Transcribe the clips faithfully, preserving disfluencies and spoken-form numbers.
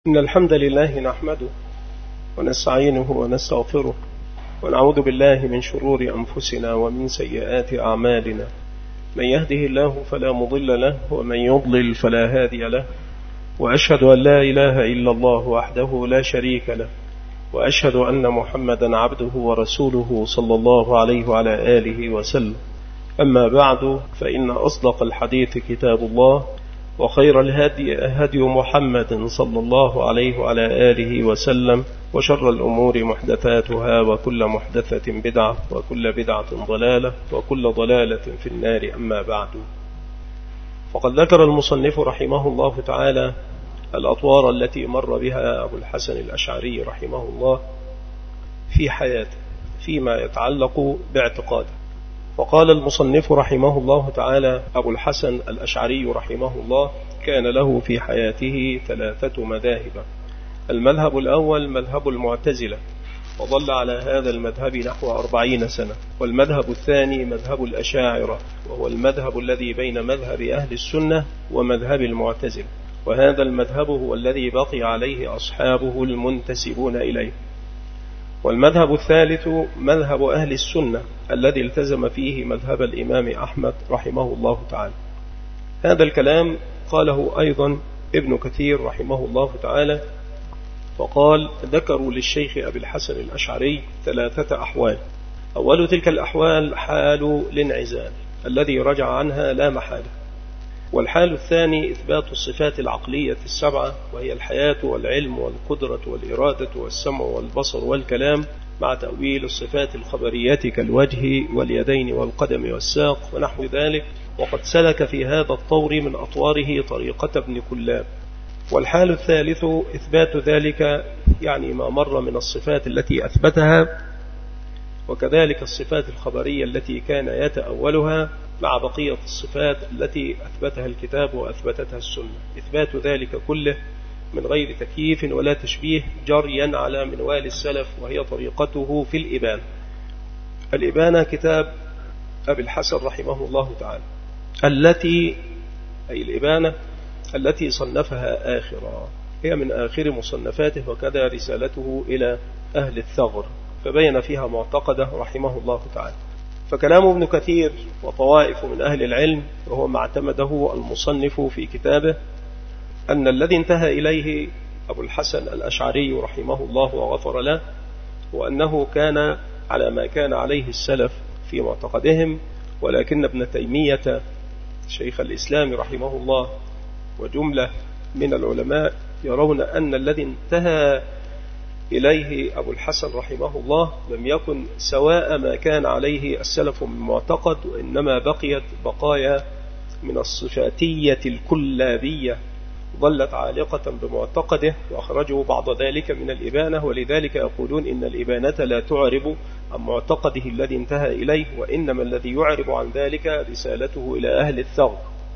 إن الحمد لله نحمده ونستعينه ونستغفره ونعوذ بالله من شرور أنفسنا ومن سيئات أعمالنا. من يهده الله فلا مضل له ومن يضلل فلا هادي له، وأشهد أن لا إله إلا الله وحده لا شريك له، وأشهد أن محمدا عبده ورسوله صلى الله عليه وعلى آله وسلم. أما بعد، فإن أصدق الحديث كتاب الله، وخير الهدي هدي محمد صلى الله عليه وعلى آله وسلم، وشر الأمور محدثاتها، وكل محدثة بدعة، وكل بدعة ضلالة، وكل ضلالة في النار. أما بعد، فقد ذكر المصنف رحمه الله تعالى الأطوار التي مر بها أبو الحسن الأشعري رحمه الله في حياته فيما يتعلق باعتقاده. وقال المصنف رحمه الله تعالى: أبو الحسن الأشعري رحمه الله كان له في حياته ثلاثة مذاهب. المذهب الأول مذهب المعتزلة، وظل على هذا المذهب نحو أربعين سنة. والمذهب الثاني مذهب الأشاعرة، وهو المذهب الذي بين مذهب أهل السنة ومذهب المعتزلة، وهذا المذهب هو الذي بقي عليه أصحابه المنتسبون إليه. والمذهب الثالث مذهب أهل السنة الذي التزم فيه مذهب الإمام أحمد رحمه الله تعالى. هذا الكلام قاله أيضا ابن كثير رحمه الله تعالى، وقال: ذكروا للشيخ أبي الحسن الأشعري ثلاثة أحوال. أول تلك الأحوال حال الانعزال الذي رجع عنها لا محالة. والحال الثاني إثبات الصفات العقلية السبعة، وهي الحياة والعلم والقدرة والإرادة والسمع والبصر والكلام، مع تأويل الصفات الخبرية كالوجه واليدين والقدم والساق ونحو ذلك. وقد سلك في هذا الطور من أطواره طريقة ابن كلاب. والحال الثالث إثبات ذلك، يعني ما مر من الصفات التي أثبتها، وكذلك الصفات الخبرية التي كان يتأولها، مع بقية الصفات التي أثبتها الكتاب وأثبتتها السنة. إثبات ذلك كله من غير تكييف ولا تشبيه، جريا على منوال السلف، وهي طريقته في الإبانة. الإبانة كتاب أبي الحسن رحمه الله تعالى، التي أي الإبانة التي صنفها آخرا، هي من آخر مصنفاته، وكذا رسالته إلى أهل الثغر، فبين فيها معتقده رحمه الله تعالى. فكلام ابن كثير وطوائف من أهل العلم، وهو ما اعتمده المصنف في كتابه، أن الذي انتهى إليه أبو الحسن الأشعري رحمه الله وغفر له، وأنه كان على ما كان عليه السلف في معتقدهم، ولكن ابن تيمية شيخ الإسلام رحمه الله وجملة من العلماء يرون أن الذي انتهى إليه أبو الحسن رحمه الله لم يكن سواء ما كان عليه السلف من معتقد، وإنما بقيت بقايا من الصفاتية الكلابية ظلت عالقة بمعتقده، وأخرجوا بعض ذلك من الإبانة. ولذلك يقولون إن الإبانة لا تعرب عن معتقده الذي انتهى إليه، وإنما الذي يعرب عن ذلك رسالته إلى أهل الثغر،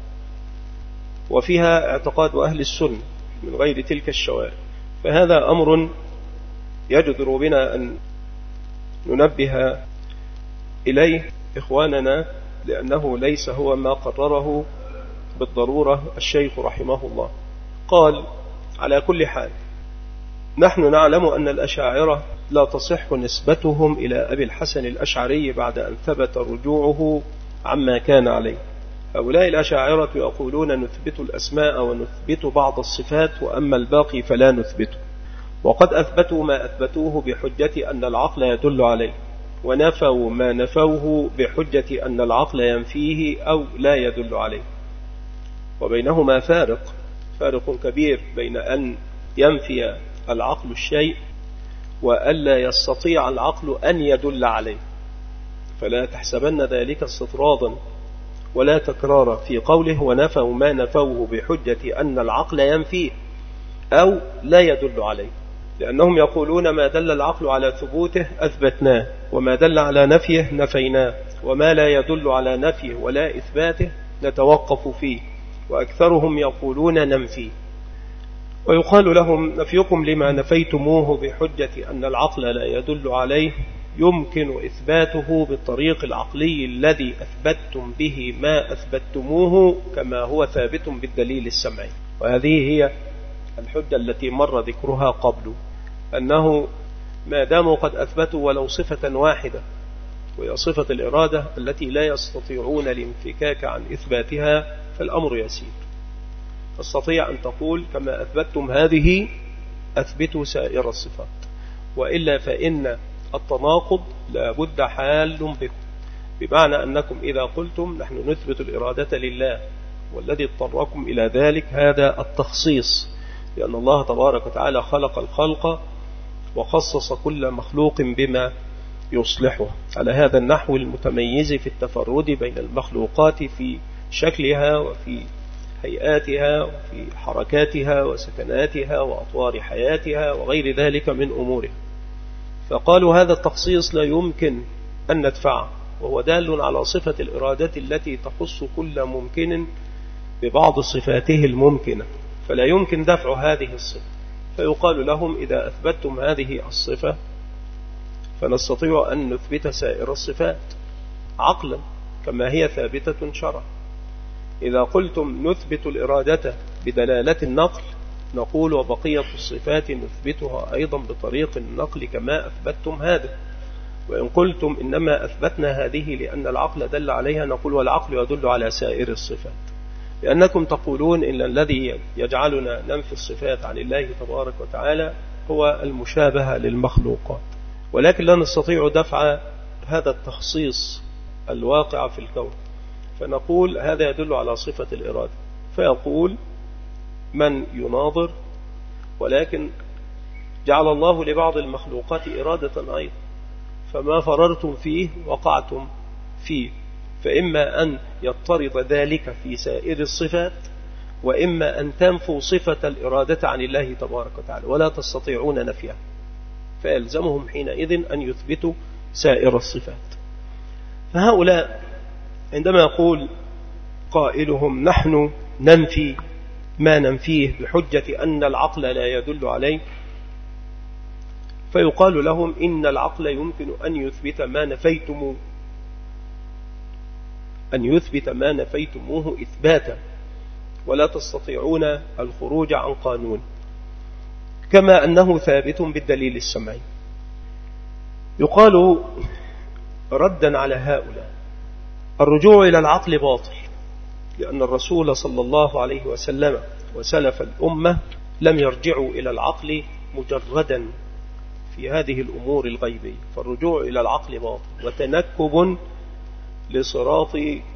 وفيها اعتقاد أهل السنة من غير تلك الشوائب. فهذا أمر يجدر بنا أن ننبه إليه إخواننا، لأنه ليس هو ما قرره بالضرورة الشيخ رحمه الله. قال: على كل حال، نحن نعلم أن الأشاعرة لا تصح نسبتهم إلى أبي الحسن الأشعري بعد أن ثبت رجوعه عما كان عليه. هؤلاء الأشاعرة يقولون نثبت الأسماء ونثبت بعض الصفات، وأما الباقي فلا نثبته. وقد أثبتوا ما أثبتوه بحجة أن العقل يدل عليه، ونفوا ما نفوه بحجة أن العقل ينفيه أو لا يدل عليه. وبينهما فارق فارق كبير بين أن ينفي العقل الشيء وألا يستطيع العقل أن يدل عليه. فلا تحسبن ذلك استطرادا ولا تكرارا في قوله ونفوا ما نفوه بحجة أن العقل ينفيه أو لا يدل عليه، لأنهم يقولون ما دل العقل على ثبوته أثبتناه، وما دل على نفيه نفيناه، وما لا يدل على نفيه ولا إثباته نتوقف فيه، وأكثرهم يقولون ننفيه. ويقال لهم: نفيكم لما نفيتموه بحجة أن العقل لا يدل عليه يمكن إثباته بالطريق العقلي الذي أثبتتم به ما أثبتموه، كما هو ثابت بالدليل السمعي. وهذه هي الحجة التي مر ذكرها قبل، أنه ما داموا قد أثبتوا ولو صفة واحدة وهي صفة الإرادة التي لا يستطيعون الانفكاك عن إثباتها فالأمر يسير. تستطيع أن تقول كما أثبتتم هذه أثبتوا سائر الصفات، وإلا فإن التناقض لا بد حال بكم، بمعنى أنكم إذا قلتم نحن نثبت الإرادة لله والذي اضطركم إلى ذلك هذا التخصيص، لأن الله تبارك وتعالى خلق الخلق وخصص كل مخلوق بما يصلحه على هذا النحو المتميز في التفرد بين المخلوقات في شكلها وفي هيئاتها وفي حركاتها وسكناتها وأطوار حياتها وغير ذلك من أمورها. فقالوا هذا التخصيص لا يمكن أن ندفعه، وهو دال على صفة الإرادة التي تخص كل ممكن ببعض صفاته الممكنة، فلا يمكن دفع هذه الصفة. فيقال لهم إذا أثبتتم هذه الصفة فنستطيع أن نثبت سائر الصفات عقلا كما هي ثابتة شرعا. إذا قلتم نثبت الإرادة بدلالة النقل نقول وبقية الصفات نثبتها أيضا بطريق النقل كما أثبتتم هذا. وإن قلتم إنما أثبتنا هذه لأن العقل دل عليها نقول والعقل يدل على سائر الصفات، لأنكم تقولون إن الذي يجعلنا ننفي الصفات عن الله تبارك وتعالى هو المشابهة للمخلوقات، ولكن لا نستطيع دفع هذا التخصيص الواقع في الكون، فنقول هذا يدل على صفة الإرادة. فيقول من يناظر ولكن جعل الله لبعض المخلوقات إرادة أيضا، فما فررتم فيه وقعتم فيه، فإما أن يضطرد ذلك في سائر الصفات وإما أن تنفوا صفة الإرادة عن الله تبارك وتعالى ولا تستطيعون نفيها، فيلزمهم حينئذ أن يثبتوا سائر الصفات. فهؤلاء عندما يقول قائلهم نحن ننفي ما ننفيه بحجة أن العقل لا يدل عليه، فيقال لهم إن العقل يمكن أن يثبت ما نفيتموه أن يثبت ما نفيتموه إثباتا ولا تستطيعون الخروج عن قانون، كما أنه ثابت بالدليل السمعي. يقال ردا على هؤلاء الرجوع إلى العقل باطل، لأن الرسول صلى الله عليه وسلم وسلف الأمة لم يرجعوا إلى العقل مجردا في هذه الأمور الغيبية، فالرجوع إلى العقل باطل وتنكب لصراط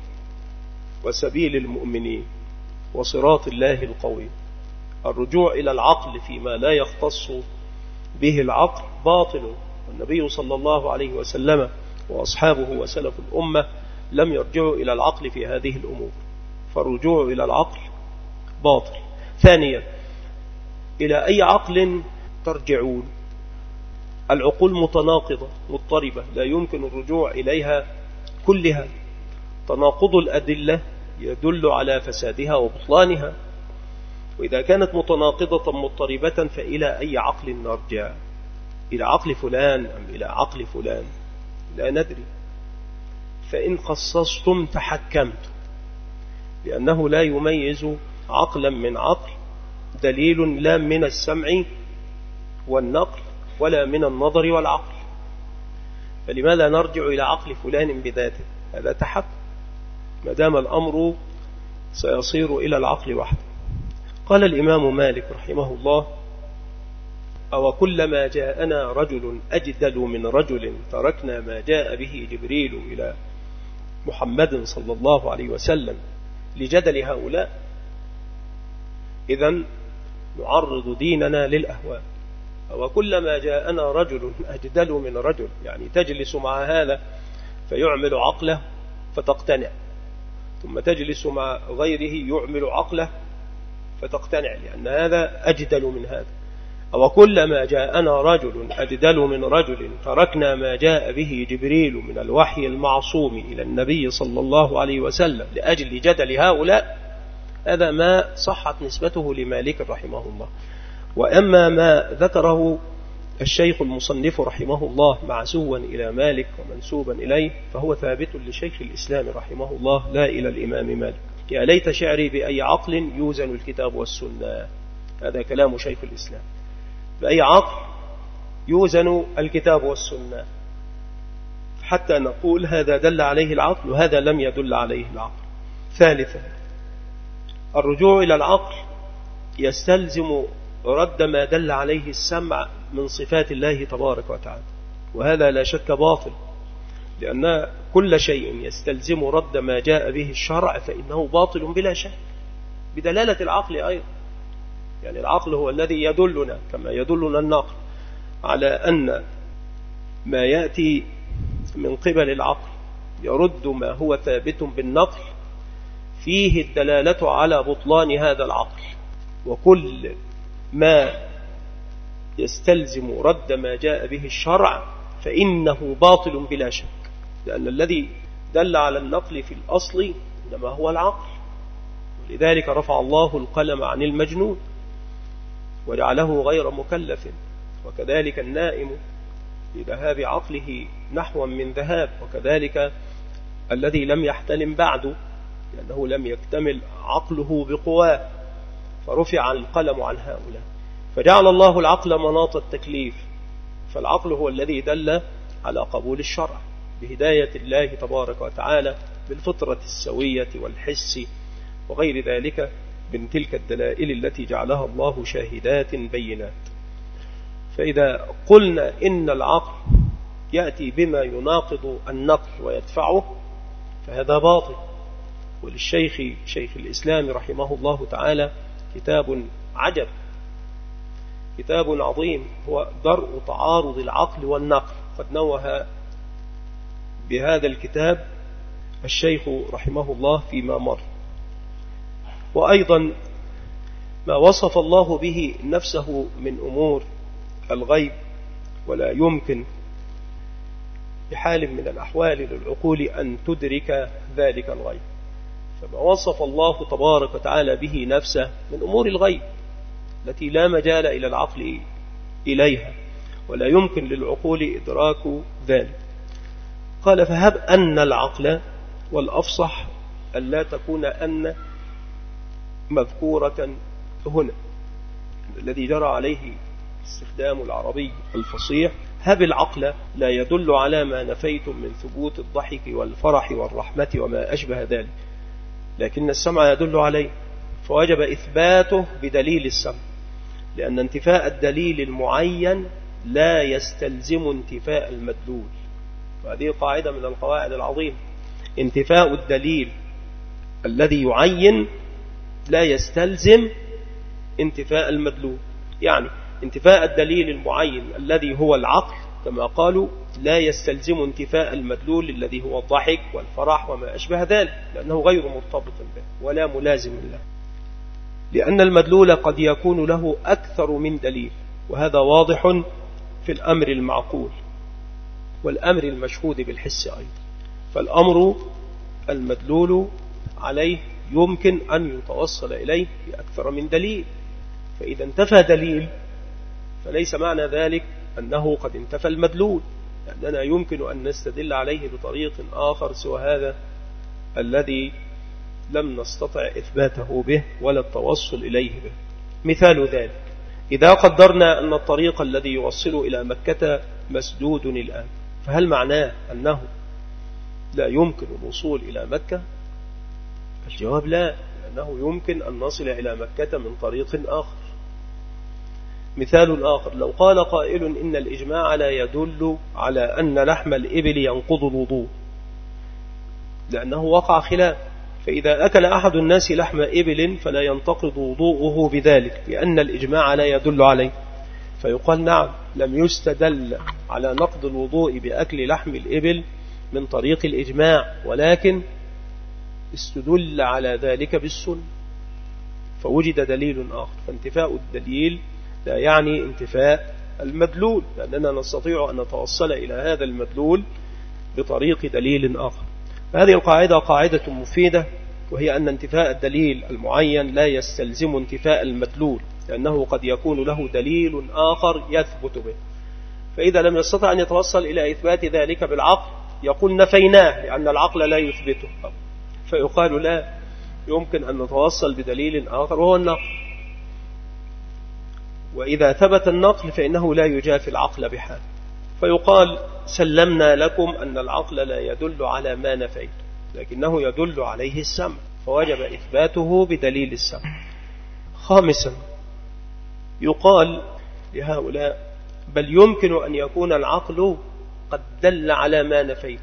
وسبيل المؤمنين وصراط الله القوي. الرجوع إلى العقل فيما لا يختص به العقل باطل، والنبي صلى الله عليه وسلم وأصحابه وسلف الأمة لم يرجعوا إلى العقل في هذه الأمور، فالرجوع إلى العقل باطل. ثانيا، إلى أي عقل ترجعون؟ العقول متناقضة مضطربة لا يمكن الرجوع إليها كلها، تناقض الأدلة يدل على فسادها وبطلانها، وإذا كانت متناقضة مضطربة فإلى أي عقل نرجع؟ إلى عقل فلان أم إلى عقل فلان؟ لا ندري. فإن خصصتم تحكمت، لأنه لا يميز عقلا من عقل دليل لا من السمع والنقل ولا من النظر والعقل، فلماذا نرجع إلى عقل فلان بذاته؟ هذا تحكم، ما دام الأمر سيصير إلى العقل وحده. قال الإمام مالك رحمه الله: أو كلما جاءنا رجل أجدل من رجل تركنا ما جاء به جبريل إلى محمد صلى الله عليه وسلم لجدل هؤلاء. إذن نعرض ديننا للأهواء. أو كلما جاءنا رجل أجدل من رجل، يعني تجلس مع هذا فيعمل عقله فتقتنع، ثم تجلس مع غيره يعمل عقله فتقتنع، لأن هذا أجدل من هذا. أو كلما جاءنا رجل أجدل من رجل تركنا ما جاء به جبريل من الوحي المعصوم إلى النبي صلى الله عليه وسلم لأجل جدل هؤلاء. هذا ما صحت نسبته لمالك رحمه الله. وأما ما ذكره الشيخ المصنف رحمه الله معزوا إلى مالك ومنسوبا إليه فهو ثابت لشيخ الإسلام رحمه الله لا إلى الإمام مالك. يا ليت شعري بأي عقل يوزن الكتاب والسنة، هذا كلام شيخ الإسلام. بأي عقل يوزن الكتاب والسنة حتى نقول هذا دل عليه العقل وهذا لم يدل عليه العقل. ثالثا، الرجوع إلى العقل يستلزم رد ما دل عليه السمع من صفات الله تبارك وتعالى، وهذا لا شك باطل، لأن كل شيء يستلزم رد ما جاء به الشرع فإنه باطل بلا شك بدلالة العقل أيضا. يعني العقل هو الذي يدلنا كما يدلنا النقل على أن ما يأتي من قبل العقل يرد ما هو ثابت بالنقل فيه الدلالة على بطلان هذا العقل، وكل ما يستلزم رد ما جاء به الشرع فإنه باطل بلا شك، لأن الذي دل على النقل في الأصل إنما هو العقل، ولذلك رفع الله القلم عن المجنون وجعله غير مكلف، وكذلك النائم بذهاب عقله نحو من ذهاب، وكذلك الذي لم يحتلم بعد لأنه لم يكتمل عقله بقواه فرفع القلم عن هؤلاء، فجعل الله العقل مناط التكليف. فالعقل هو الذي دل على قبول الشرع بهداية الله تبارك وتعالى بالفطرة السوية والحس وغير ذلك من تلك الدلائل التي جعلها الله شاهدات بينات. فإذا قلنا إن العقل يأتي بما يناقض النقل ويدفعه فهذا باطل. وللشيخ شيخ الإسلام رحمه الله تعالى كتاب عجب، كتاب عظيم، هو درء تعارض العقل والنقل. قد نوه بهذا الكتاب الشيخ رحمه الله فيما مر. وأيضا ما وصف الله به نفسه من أمور الغيب ولا يمكن بحال من الأحوال للعقول أن تدرك ذلك الغيب، فما وصف الله تبارك وتعالى به نفسه من أمور الغيب التي لا مجال إلى العقل إليها ولا يمكن للعقول إدراك ذلك. قال فهب أن العقل، والأفصح أن لا تكون أن مذكورة هنا، الذي جرى عليه استخدام العربي الفصيح، هب العقل لا يدل على ما نفيتم من ثبوت الضحك والفرح والرحمة وما أشبه ذلك، لكن السمع يدل عليه، فوجب إثباته بدليل السمع، لأن انتفاء الدليل المعين لا يستلزم انتفاء المدلول. وهذه قاعدة من القواعد العظيمة، انتفاء الدليل الذي يعين لا يستلزم انتفاء المدلول. يعني انتفاء الدليل المعين الذي هو العقل كما قالوا لا يستلزم انتفاء المدلول الذي هو الضحك والفرح وما أشبه ذلك، لأنه غير مرتبط به ولا ملازم له، لأن المدلول قد يكون له أكثر من دليل، وهذا واضح في الأمر المعقول والأمر المشهود بالحس أيضا. فالأمر المدلول عليه يمكن أن يتوصل إليه بأكثر من دليل، فإذا انتفى دليل فليس معنى ذلك أنه قد انتفى المدلول، لأننا يمكن أن نستدل عليه بطريق آخر سوى هذا الذي لم نستطع إثباته به ولا التوصل إليه به. مثال ذلك إذا قدرنا أن الطريق الذي يوصل إلى مكة مسدود الآن، فهل معناه أنه لا يمكن الوصول إلى مكة؟ الجواب لا، لأنه يمكن أن نصل إلى مكة من طريق آخر. مثال آخر لو قال قائل إن الإجماع لا يدل على أن لحم الإبل ينقض الوضوء، لأنه وقع خلاف، فإذا أكل أحد الناس لحم إبل فلا ينتقض وضوءه بذلك لأن الإجماع لا يدل عليه، فيقال نعم لم يستدل على نقض الوضوء بأكل لحم الإبل من طريق الإجماع، ولكن استدل على ذلك بالسنة فوجد دليل آخر. فانتفاء الدليل لا يعني انتفاء المدلول، لأننا نستطيع أن نتوصل إلى هذا المدلول بطريق دليل آخر. هذه القاعدة قاعدة مفيدة، وهي أن انتفاء الدليل المعين لا يستلزم انتفاء المدلول، لأنه قد يكون له دليل آخر يثبت به، فإذا لم يستطع أن يتوصل إلى إثبات ذلك بالعقل يقول نفيناه لأن العقل لا يثبته، فيقال لا، يمكن أن نتوصل بدليل آخر وهو النقل. وإذا ثبت النقل فإنه لا يجافي العقل بحال، فيقال سلمنا لكم أن العقل لا يدل على ما نفيت، لكنه يدل عليه السمع، فوجب إثباته بدليل السمع. خامسا، يقال لهؤلاء بل يمكن أن يكون العقل قد دل على ما نفيت،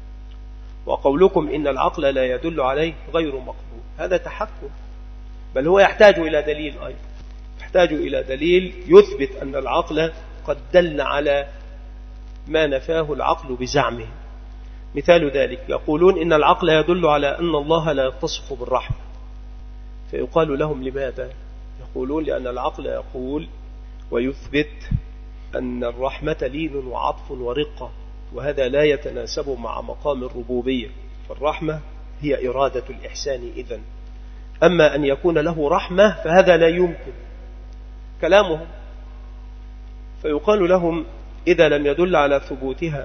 وقولكم إن العقل لا يدل عليه غير مقبول، هذا تحكم، بل هو يحتاج إلى دليل أيضا، يحتاج إلى دليل يثبت أن العقل قد دل على ما نفاه العقل بزعمه. مثال ذلك يقولون إن العقل يدل على أن الله لا يتصف بالرحمة، فيقال لهم لماذا؟ يقولون لأن العقل يقول ويثبت أن الرحمة لين وعطف ورقة، وهذا لا يتناسب مع مقام الربوبية، فالرحمة هي إرادة الإحسان إذن، أما أن يكون له رحمة فهذا لا يمكن كلامهم. فيقال لهم إذا لم يدل على ثبوتها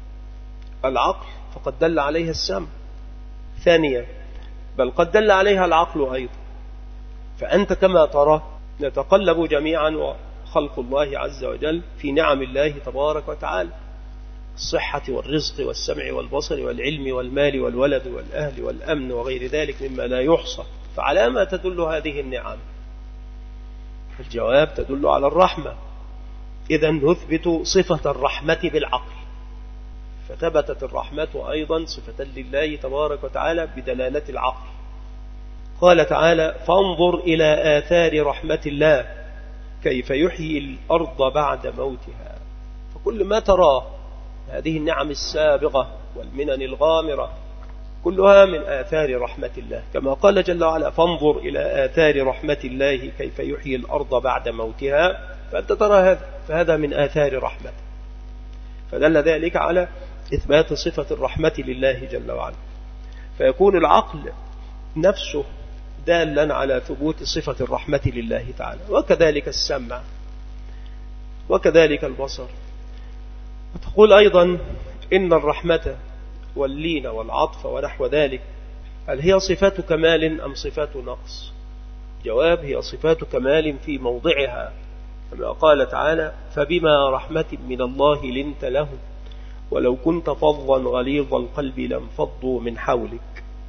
العقل فقد دل عليها السمع. ثانيا، بل قد دل عليها العقل أيضا، فأنت كما ترى نتقلب جميعا وخلق الله عز وجل في نعم الله تبارك وتعالى، الصحة والرزق والسمع والبصر والعلم والمال والولد والأهل والأمن وغير ذلك مما لا يحصى، فعلى ما تدل هذه النعم؟ الجواب تدل على الرحمة، إذا نثبت صفة الرحمة بالعقل، فثبتت الرحمة أيضا صفة لله تبارك وتعالى بدلالة العقل. قال تعالى فانظر إلى آثار رحمة الله كيف يحيي الأرض بعد موتها، فكل ما تراه هذه النعم السابقة والمنن الغامرة كلها من آثار رحمة الله، كما قال جل وعلا فانظر إلى آثار رحمة الله كيف يحيي الأرض بعد موتها، فأنت ترى هذا، فهذا من آثار رحمته، فدل ذلك على إثبات صفة الرحمة لله جل وعلا، فيكون العقل نفسه دالا على ثبوت صفة الرحمة لله تعالى، وكذلك السمع وكذلك البصر. وتقول أيضا إن الرحمة واللين والعطف ونحو ذلك هل هي صفات كمال أم صفات نقص؟ جواب هي صفات كمال في موضعها، كما قال تعالى فبما رحمة من الله لنت لهم ولو كنت فظا غليظ القلب لانفضوا من حولك.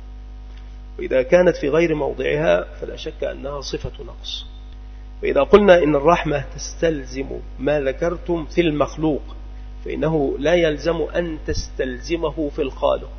وإذا كانت في غير موضعها فلا شك أنها صفة نقص. وإذا قلنا إن الرحمة تستلزم ما ذكرتم في المخلوق فإنه لا يلزم أن تستلزمه في الخالق،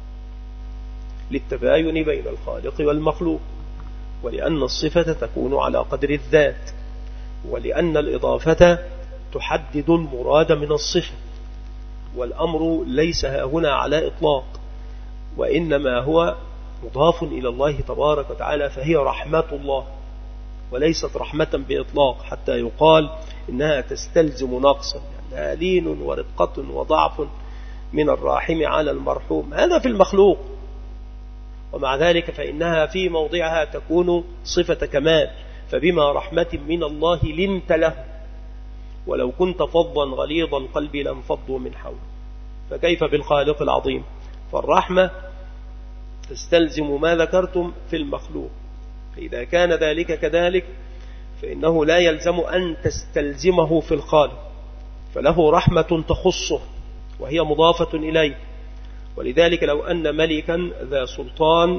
للتباين بين الخالق والمخلوق، ولأن الصفة تكون على قدر الذات، ولأن الإضافة تحدد المراد من الصفة، والأمر ليس هنا على إطلاق، وإنما هو مضاف إلى الله تبارك وتعالى، فهي رحمة الله وليست رحمة بإطلاق حتى يقال إنها تستلزم نقصا، لأنها لين ورقة وضعف من الراحم على المرحوم، هذا في المخلوق، ومع ذلك فإنها في موضعها تكون صفة كمال، فبما رحمة من الله لنت له ولو كنت فظا غليظ القلب لانفضوا من حوله، فكيف بالخالق العظيم؟ فالرحمة تستلزم ما ذكرتم في المخلوق، فإذا كان ذلك كذلك فإنه لا يلزم أن تستلزمه في الخالق، فله رحمة تخصه وهي مضافة إليه. ولذلك لو أن ملكا ذا سلطان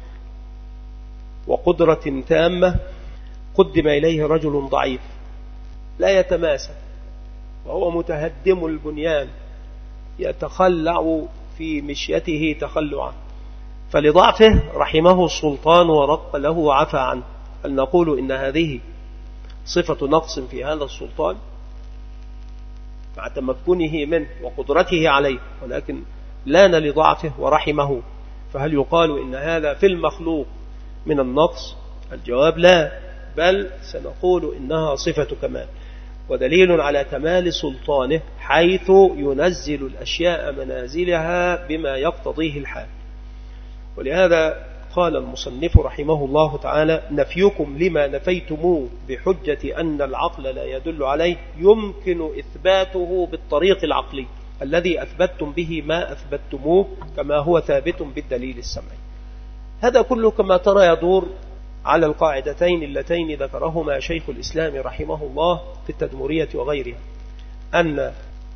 وقدرة تامة قدم إليه رجل ضعيف لا يتماسك وهو متهدم البنيان يتخلع في مشيته تخلعا، فلضعفه رحمه السلطان ورق له وعفى عنه، هل نقول إن هذه صفة نقص في هذا السلطان مع تمكنه منه وقدرته عليه، ولكن لان لضعفه ورحمه، فهل يقال إن هذا في المخلوق من النقص؟ الجواب لا، بل سنقول إنها صفة كمال، ودليل على كمال سلطانه حيث ينزل الأشياء منازلها بما يقتضيه الحال. ولهذا قال المصنف رحمه الله تعالى نفيكم لما نفيتموه بحجة أن العقل لا يدل عليه يمكن إثباته بالطريق العقلي الذي أثبتتم به ما أثبتموه كما هو ثابت بالدليل السمعي. هذا كله كما ترى يدور على القاعدتين اللتين ذكرهما شيخ الإسلام رحمه الله في التدمرية وغيرها، أن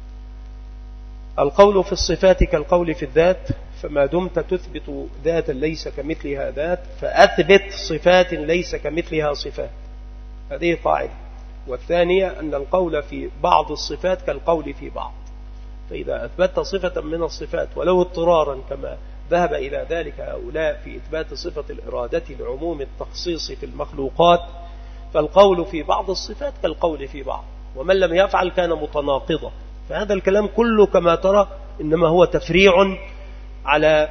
القول في الصفات كالقول في الذات، فما دمت تثبت ذاتا ليس كمثلها ذات فأثبت صفات ليس كمثلها صفات، هذه قاعدة. والثانية أن القول في بعض الصفات كالقول في بعض، فإذا أثبت صفة من الصفات ولو اضطرارا كما ذهب إلى ذلك هؤلاء في إثبات صفة الإرادة لعموم التخصيص في المخلوقات، فالقول في بعض الصفات كالقول في بعض، ومن لم يفعل كان متناقضا. فهذا الكلام كله كما ترى إنما هو تفريع على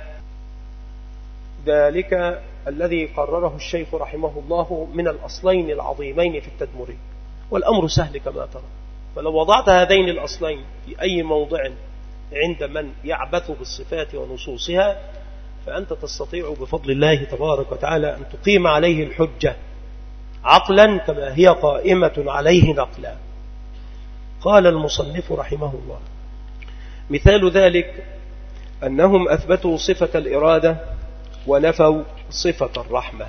ذلك الذي قرره الشيخ رحمه الله من الأصلين العظيمين في التدمري، والأمر سهل كما ترى. فلو وضعت هذين الأصلين في أي موضع عند من يعبث بالصفات ونصوصها فأنت تستطيع بفضل الله تبارك وتعالى أن تقيم عليه الحجة عقلا كما هي قائمة عليه نقلا. قال المصنف رحمه الله: مثال ذلك أنهم أثبتوا صفة الإرادة ونفوا صفة الرحمة.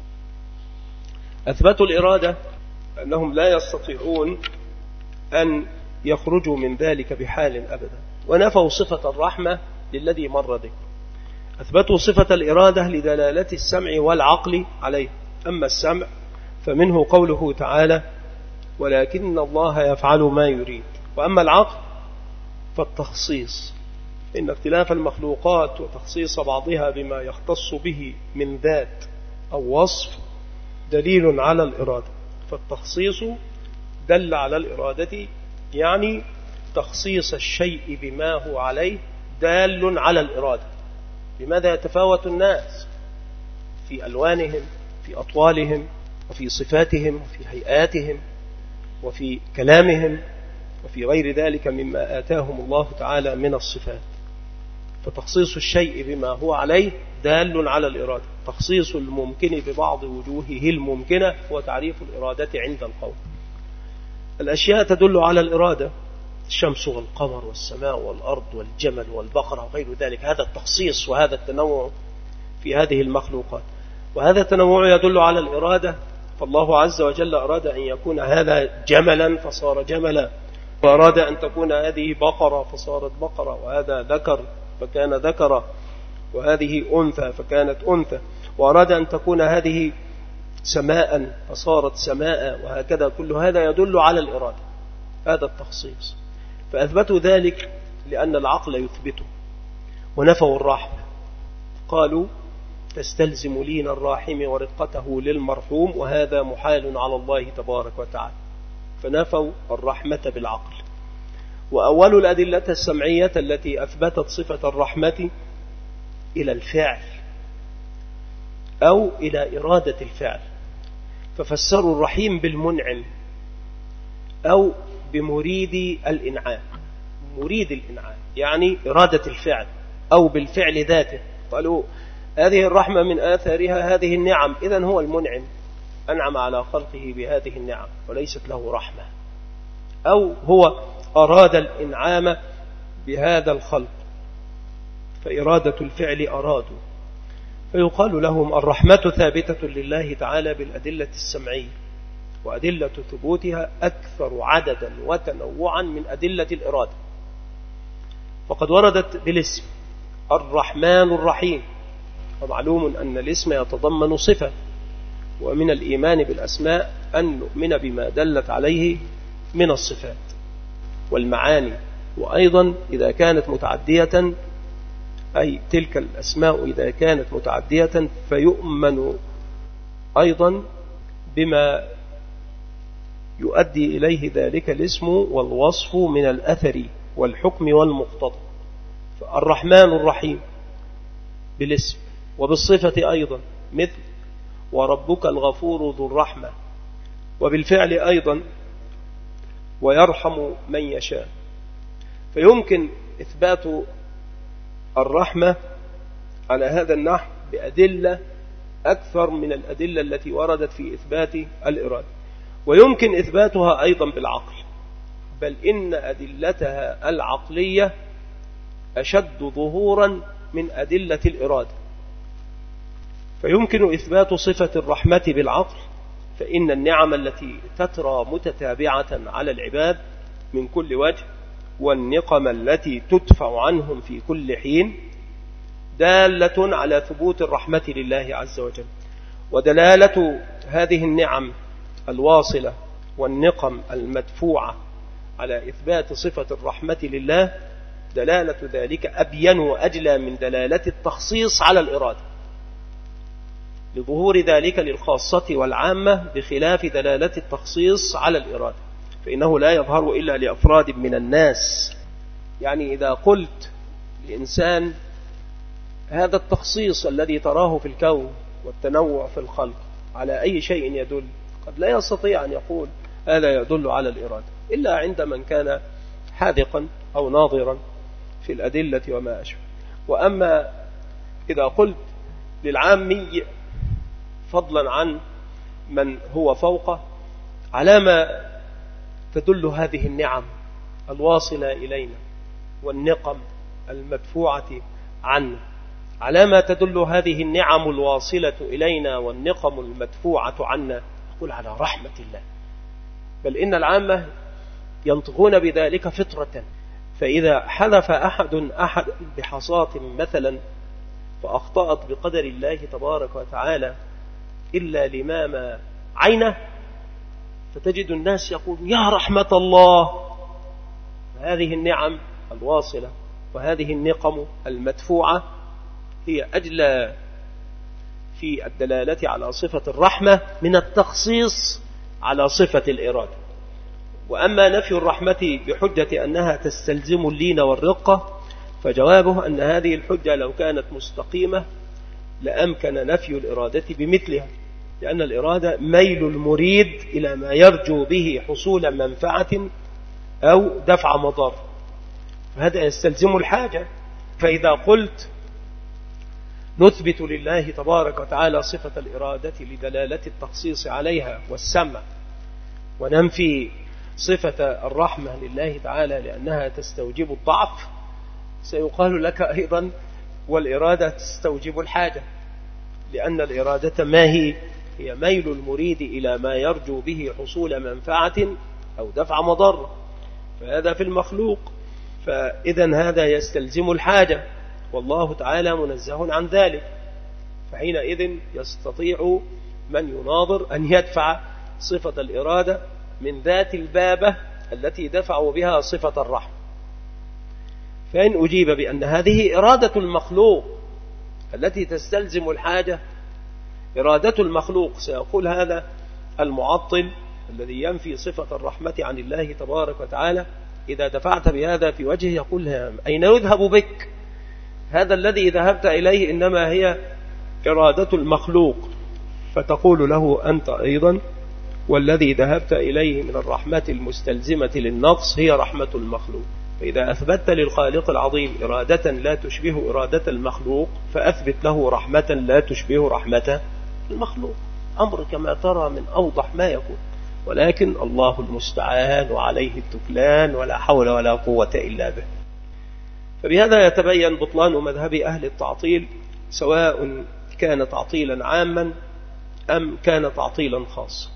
أثبتوا الإرادة أنهم لا يستطيعون أن يخرجوا من ذلك بحال أبدا، ونفوا صفة الرحمة للذي مر ذكر. أثبتوا صفة الإرادة لدلالة السمع والعقل عليه، أما السمع فمنه قوله تعالى: ولكن الله يفعل ما يريد. وأما العقل فالتخصيص، إن اختلاف المخلوقات وتخصيص بعضها بما يختص به من ذات أو وصف دليل على الإرادة، فالتخصيص دل على الإرادة، يعني تخصيص الشيء بما هو عليه دال على الإرادة. لماذا يتفاوت الناس في ألوانهم، في أطوالهم، وفي صفاتهم، وفي هيئاتهم، وفي كلامهم، وفي غير ذلك مما آتاهم الله تعالى من الصفات؟ فتخصيص الشيء بما هو عليه دال على الإرادة. تخصيص الممكن ببعض وجوهه الممكنة هو تعريف الإرادة عند القول. الأشياء تدل على الإرادة، الشمس والقمر والسماء والأرض والجمل والبقرة وغير ذلك، هذا التخصيص وهذا التنوع في هذه المخلوقات، وهذا التنوع يدل على الإرادة. فالله عز وجل أراد أن يكون هذا جملا فصار جملا، وأراد أن تكون هذه بقرة فصارت بقرة، وهذا ذكر فكان ذكرا، وهذه أنثى فكانت أنثى، وأراد أن تكون هذه سماء فصارت سماء، وهكذا. كل هذا يدل على الإرادة، هذا التخصيص. فأثبتوا ذلك لأن العقل يثبته، ونفوا الرحمة، قالوا تستلزم لين الراحم ورقته للمرحوم، وهذا محال على الله تبارك وتعالى، فنفوا الرحمة بالعقل. وأول الأدلة السمعية التي أثبتت صفة الرحمة إلى الفعل أو إلى إرادة الفعل، ففسروا الرحيم بالمنعم أو بمريد الإنعام. مريد الإنعام يعني إرادة الفعل، أو بالفعل ذاته. قالوا هذه الرحمة من آثارها هذه النعم، إذن هو المنعم، أنعم على خلقه بهذه النعم وليست له رحمة، أو هو أراد الإنعام بهذا الخلق، فإرادة الفعل أرادوا. فيقال لهم الرحمة ثابتة لله تعالى بالأدلة السمعية، وأدلة ثبوتها أكثر عددا وتنوعا من أدلة الإرادة. فقد وردت بالاسم الرحمن الرحيم، ومعلوم أن الاسم يتضمن صفة، ومن الإيمان بالأسماء أن نؤمن بما دلت عليه من الصفات والمعاني. وأيضا إذا كانت متعدية، أي تلك الأسماء إذا كانت متعدية فيؤمن أيضا بما يؤدي إليه ذلك الاسم والوصف من الأثر والحكم والمقتضى. فالرحمن الرحيم بالاسم، وبالصفة أيضا مثل وربك الغفور ذو الرحمة، وبالفعل أيضا ويرحم من يشاء. فيمكن إثبات الرحمة على هذا النحو بأدلة أكثر من الأدلة التي وردت في إثبات الإرادة، ويمكن إثباتها أيضا بالعقل، بل إن أدلتها العقلية أشد ظهورا من أدلة الإرادة. فيمكن إثبات صفة الرحمة بالعقل، فإن النعم التي تترى متتابعة على العباد من كل وجه والنقم التي تدفع عنهم في كل حين دالة على ثبوت الرحمة لله عز وجل. ودلالة هذه النعم الواصلة والنقم المدفوعة على إثبات صفة الرحمة لله دلالة ذلك أبين وأجلى من دلالة التخصيص على الإرادة، لظهور ذلك للخاصة والعامة بخلاف دلالة التخصيص على الإرادة، فإنه لا يظهر إلا لأفراد من الناس. يعني إذا قلت لإنسان هذا التخصيص الذي تراه في الكون والتنوع في الخلق على أي شيء يدل، قد لا يستطيع أن يقول هذا يدل على الإرادة إلا عند من كان حاذقا أو ناظرا في الأدلة وما أشبه. وأما إذا قلت للعامي فضلا عن من هو فوقه على ما تدل هذه النعم الواصلة إلينا والنقم المدفوعة عنا، على ما تدل هذه النعم الواصلة إلينا والنقم المدفوعة عنا، نقول على رحمة الله. بل إن العامة ينطقون بذلك فطرة، فإذا حذف أحد أحد بحصاة مثلا فأخطأت بقدر الله تبارك وتعالى إلا لمام عينه، فتجد الناس يقول يا رحمة الله. هذه النعم الواصلة وهذه النقم المدفوعة هي أجلى في الدلالة على صفة الرحمة من التخصيص على صفة الإرادة. وأما نفي الرحمة بحجة أنها تستلزم اللين والرقة فجوابه أن هذه الحجة لو كانت مستقيمة لأمكن نفي الإرادة بمثلها، لأن الإرادة ميل المريد إلى ما يرجو به حصول منفعة أو دفع مضار، فهذا يستلزم الحاجة. فإذا قلت نثبت لله تبارك وتعالى صفة الإرادة لدلالة التخصيص عليها والسمع، وننفي صفة الرحمة لله تعالى لأنها تستوجب الضعف، سيقال لك أيضا والإرادة تستوجب الحاجة، لأن الإرادة ما هي؟ هي ميل المريد إلى ما يرجو به حصول منفعة أو دفع مضر، فهذا في المخلوق، فإذا هذا يستلزم الحاجة والله تعالى منزه عن ذلك. فحينئذ يستطيع من يناظر أن يدفع صفة الإرادة من ذات البابة التي دفعوا بها صفة الرحمة. فإن أجيب بأن هذه إرادة المخلوق التي تستلزم الحاجة، إرادة المخلوق، سيقول هذا المعطل الذي ينفي صفة الرحمة عن الله تبارك وتعالى إذا دفعت بهذا في وجهه يقول أين يذهب بك؟ هذا الذي ذهبت إليه إنما هي إرادة المخلوق، فتقول له أنت أيضا والذي ذهبت إليه من الرحمة المستلزمة للنقص هي رحمة المخلوق. فإذا أثبت للخالق العظيم إرادة لا تشبه إرادة المخلوق فأثبت له رحمة لا تشبه رحمة المخلوق. أمر كما ترى من أوضح ما يكون، ولكن الله المستعان وعليه التكلان ولا حول ولا قوة إلا به. فبهذا يتبين بطلان مذهب أهل التعطيل، سواء كان تعطيلا عاما أم كان تعطيلا خاصا.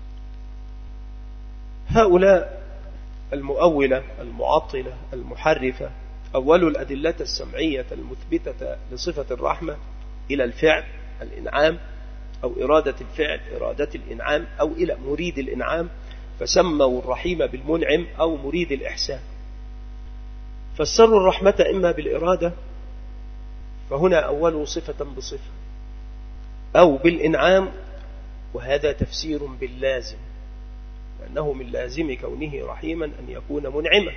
هؤلاء المؤولة المعطلة المحرفة أولوا الأدلة السمعية المثبتة لصفة الرحمة إلى الفعل الإنعام أو إرادة الفعل إرادة الإنعام أو إلى مريد الإنعام، فسموا الرحيم بالمنعم أو مريد الإحسان. فسروا الرحمة إما بالإرادة، فهنا أولوا صفة بصفة، أو بالإنعام، وهذا تفسير باللازم، لأنه من لازم كونه رحيما أن يكون منعما.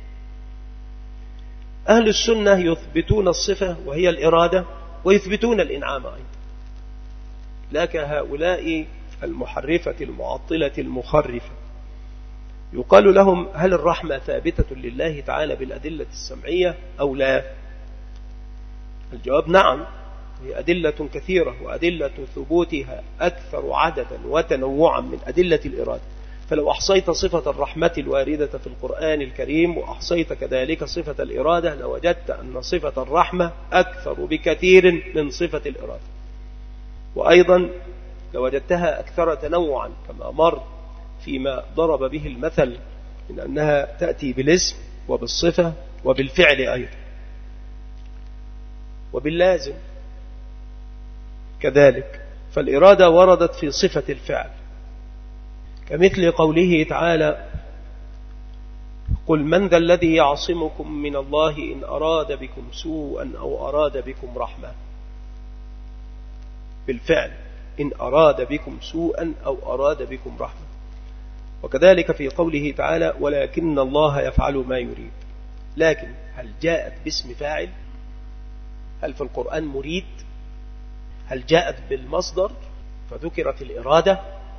أهل السنة يثبتون الصفة وهي الإرادة ويثبتون الإنعام أيضا، لا كهؤلاء المحرفة المعطلة المخرفة. يقال لهم هل الرحمة ثابتة لله تعالى بالأدلة السمعية أو لا؟ الجواب نعم، هي أدلة كثيرة وأدلة ثبوتها أكثر عددا وتنوعا من أدلة الإرادة. فلو أحصيت صفة الرحمة الواردة في القرآن الكريم وأحصيت كذلك صفة الإرادة لوجدت أن صفة الرحمة أكثر بكثير من صفة الإرادة. وأيضا لوجدتها أكثر تنوعا كما مر فيما ضرب به المثل من أنها تأتي بالاسم وبالصفة وبالفعل أيضا وباللازم كذلك. فالإرادة وردت في صفة الفعل كمثل قوله تعالى: قل من ذا الذي يعصمكم من الله إن أراد بكم سوءا أو أراد بكم رحمة. بالفعل إن أراد بكم سوءا أو أراد بكم رحمة. وكذلك في قوله تعالى: ولكن الله يفعل ما يريد. لكن هل جاءت باسم فاعل؟ هل في القرآن مريد؟ هل جاءت بالمصدر فذكرت الإرادة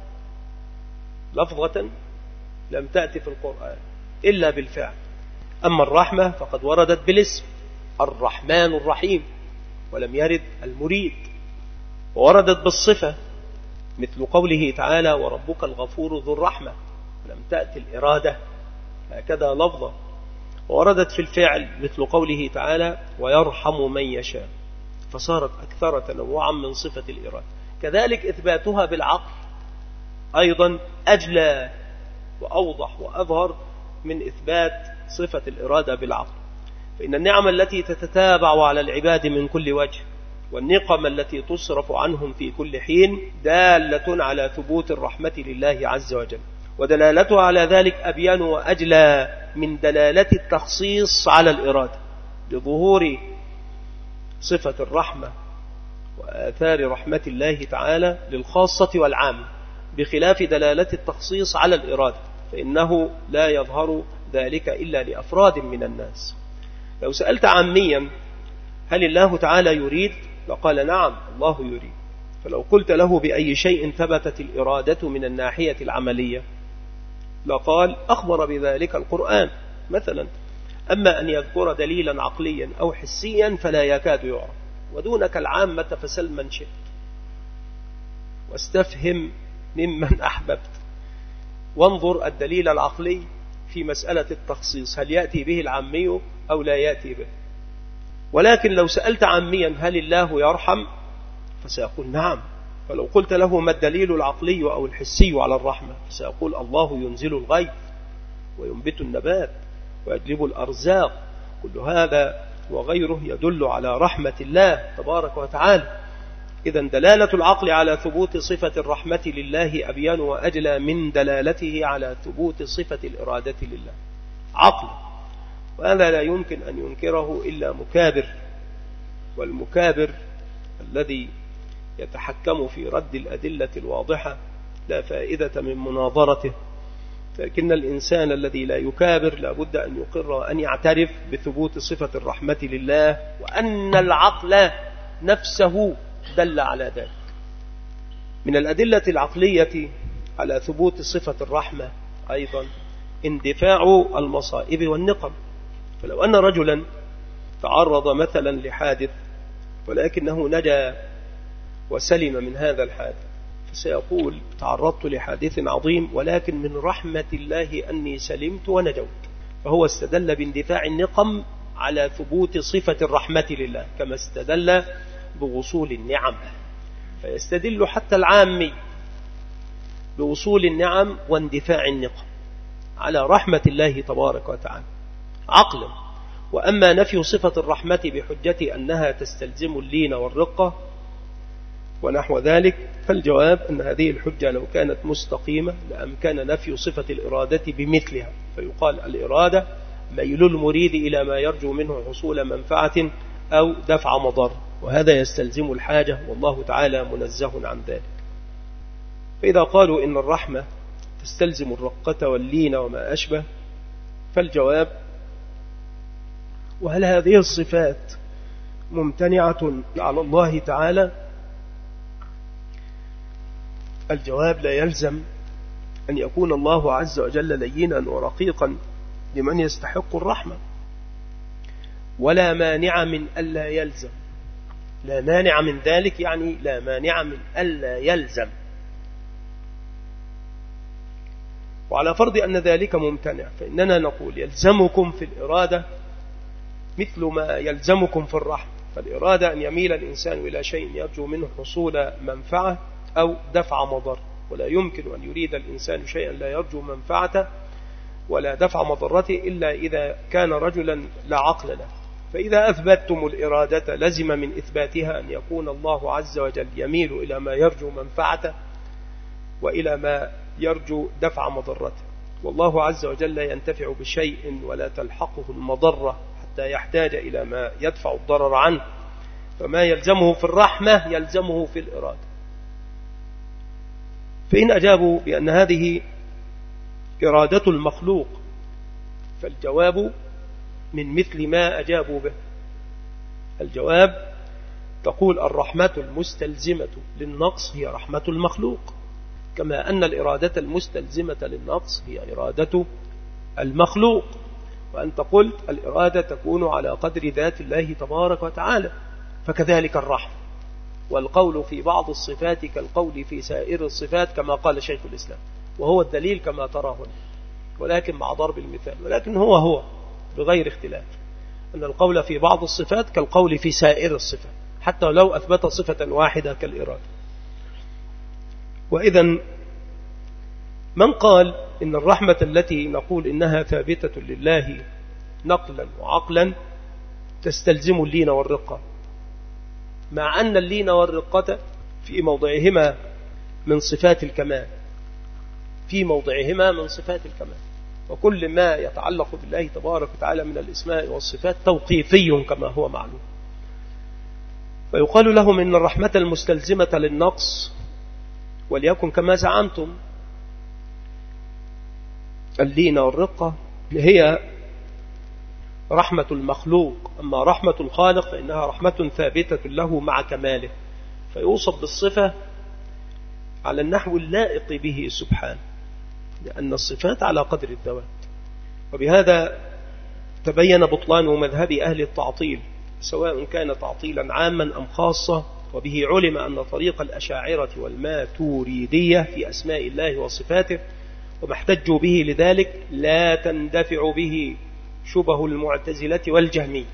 لفظة؟ لم تأتي في القرآن إلا بالفعل. أما الرحمة فقد وردت بالاسم الرحمن الرحيم ولم يرد المريد. ووردت بالصفة مثل قوله تعالى: وربك الغفور ذو الرحمة، لم تأتي الإرادة هكذا لفظة. ووردت في الفعل مثل قوله تعالى: ويرحم من يشاء، فصارت أكثر تنوعا من صفة الإرادة. كذلك إثباتها بالعقل أيضا أجلى وأوضح وأظهر من إثبات صفة الإرادة بالعقل. فإن النعم التي تتتابع على العباد من كل وجه والنقم التي تصرف عنهم في كل حين دالة على ثبوت الرحمة لله عز وجل، ودلالتها على ذلك أبين وأجلى من دلالة التخصيص على الإرادة لظهور صفة الرحمة وآثار رحمة الله تعالى للخاصة والعام، بخلاف دلالة التخصيص على الإرادة فإنه لا يظهر ذلك إلا لأفراد من الناس. لو سألت عاميا: هل الله تعالى يريد؟ لقال: نعم الله يريد. فلو قلت له: بأي شيء ثبتت الإرادة من الناحية العملية؟ لقال: أخبر بذلك القرآن مثلا. أما أن يذكر دليلا عقليا أو حسيا فلا يكاد يعرف. ودونك العامة فسل من شئت واستفهم ممن أحببت، وانظر الدليل العقلي في مسألة التخصيص هل يأتي به العامي أو لا يأتي به. ولكن لو سألت عاميا: هل الله يرحم؟ فسيقول: نعم. فلو قلت له: ما الدليل العقلي أو الحسي على الرحمة؟ فسيقول: الله ينزل الغيث وينبت النبات ويجلب الأرزاق. كل هذا وغيره يدل على رحمة الله تبارك وتعالى. إذن دلالة العقل على ثبوت صفة الرحمة لله أبين وأجلى من دلالته على ثبوت صفة الإرادة لله عقل، وهذا لا يمكن أن ينكره إلا مكابر. والمكابر الذي يتحكم في رد الأدلة الواضحة لا فائدة من مناظرته. لكن الإنسان الذي لا يكابر لا بد أن يقر وأن يعترف بثبوت صفة الرحمة لله، وأن العقل نفسه دل على ذلك. من الأدلة العقلية على ثبوت صفة الرحمة أيضا اندفاع المصائب والنقم. فلو أن رجلا تعرض مثلا لحادث ولكنه نجا وسلم من هذا الحادث، فسيقول: تعرضت لحادث عظيم ولكن من رحمة الله أني سلمت ونجوت. فهو استدل باندفاع النقم على ثبوت صفة الرحمة لله، كما استدل بوصول النعم. فيستدل حتى العامي بوصول النعم واندفاع النقم على رحمة الله تبارك وتعالى عقلا. وأما نفي صفة الرحمة بحجة أنها تستلزم اللين والرقة ونحو ذلك، فالجواب أن هذه الحجة لو كانت مستقيمة لأمكن نفي صفة الإرادة بمثلها. فيقال: الإرادة ميل المريد إلى ما يرجو منه حصول منفعة أو دفع مضر، وهذا يستلزم الحاجة، والله تعالى منزه عن ذلك. فإذا قالوا إن الرحمة تستلزم الرقة واللين وما أشبه، فالجواب: وهل هذه الصفات ممتنعة على الله تعالى؟ الجواب: لا يلزم أن يكون الله عز وجل لينا ورقيقا لمن يستحق الرحمة، ولا مانع من ألا يلزم. لا مانع من ذلك يعني لا مانع من ألا يلزم. وعلى فرض أن ذلك ممتنع فإننا نقول: يلزمكم في الإرادة مثل ما يلزمكم في الرحمة، فالإرادة أن يميل الإنسان إلى شيء يرجو منه حصول منفعة أو دفع مضر، ولا يمكن أن يريد الإنسان شيئا لا يرجو منفعته ولا دفع مضرته إلا إذا كان رجلا لا عقل له. فإذا أثبتتم الإرادة لزم من إثباتها أن يكون الله عز وجل يميل إلى ما يرجو منفعته وإلى ما يرجو دفع مضرته، والله عز وجل لا ينتفع بشيء ولا تلحقه المضرة حتى يحتاج إلى ما يدفع الضرر عنه، فما يلزمه في الرحمة يلزمه في الإرادة. فإن أجابوا بأن هذه إرادة المخلوق فالجواب من مثل ما أجابوا به. الجواب تقول الرحمة المستلزمة للنقص هي رحمة المخلوق، كما أن الإرادة المستلزمة للنقص هي إرادة المخلوق. وأنت قلت الإرادة تكون على قدر ذات الله تبارك وتعالى، فكذلك الرحمة. والقول في بعض الصفات كالقول في سائر الصفات كما قال شيخ الإسلام، وهو الدليل كما ترى هنا، ولكن مع ضرب المثال، ولكن هو هو بغير اختلاف أن القول في بعض الصفات كالقول في سائر الصفات، حتى لو أثبت صفة واحدة كالإرادة. وإذا من قال إن الرحمة التي نقول إنها ثابتة لله نقلا وعقلا تستلزم اللين والرقة، مع أن اللين والرقة في موضعهما من صفات الكمال، في موضعهما من صفات الكمال، وكل ما يتعلق بالله تبارك وتعالى من الاسماء والصفات توقيفي كما هو معلوم. فيقال لهم إن الرحمة المستلزمة للنقص، وليكن كما زعمتم اللين والرقة هي رحمة المخلوق، أما رحمة الخالق فإنها رحمة ثابتة له مع كماله، فيوصف بالصفة على النحو اللائق به سبحانه، لأن الصفات على قدر الذوات. وبهذا تبين بطلان مذهب أهل التعطيل، سواء كان تعطيلا عاما أم خاصة، وبه علم أن طريق الأشاعرة والماتوريدية في أسماء الله وصفاته وما احتجوا به لذلك لا تندفع به شبه المعتزلة والجهمية.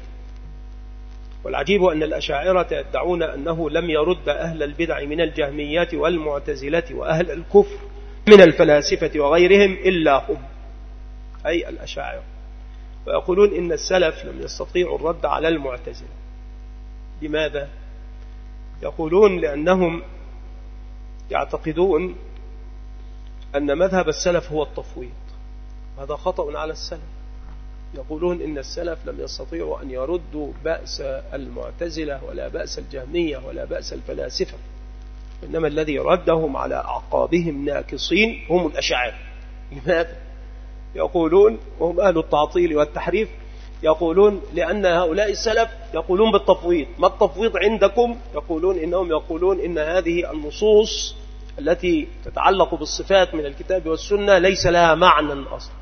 والعجيب أن الأشاعرة يدعون أنه لم يرد أهل البدع من الجهمية والمعتزلة وأهل الكفر من الفلاسفة وغيرهم إلا هم، أي الأشاعرة. ويقولون إن السلف لم يستطيعوا الرد على المعتزلة. لماذا؟ يقولون لأنهم يعتقدون أن مذهب السلف هو التفويض، هذا خطأ على السلف. يقولون إن السلف لم يستطيعوا أن يردوا بأس المعتزلة ولا بأس الجهمية ولا بأس الفلاسفة، إنما الذي ردهم على أعقابهم ناكصين هم الأشاعرة. لماذا؟ يقولون وهم أهل التعطيل والتحريف، يقولون لأن هؤلاء السلف يقولون بالتفويض. ما التفويض عندكم؟ يقولون إنهم يقولون إن هذه النصوص التي تتعلق بالصفات من الكتاب والسنة ليس لها معنى أصلا.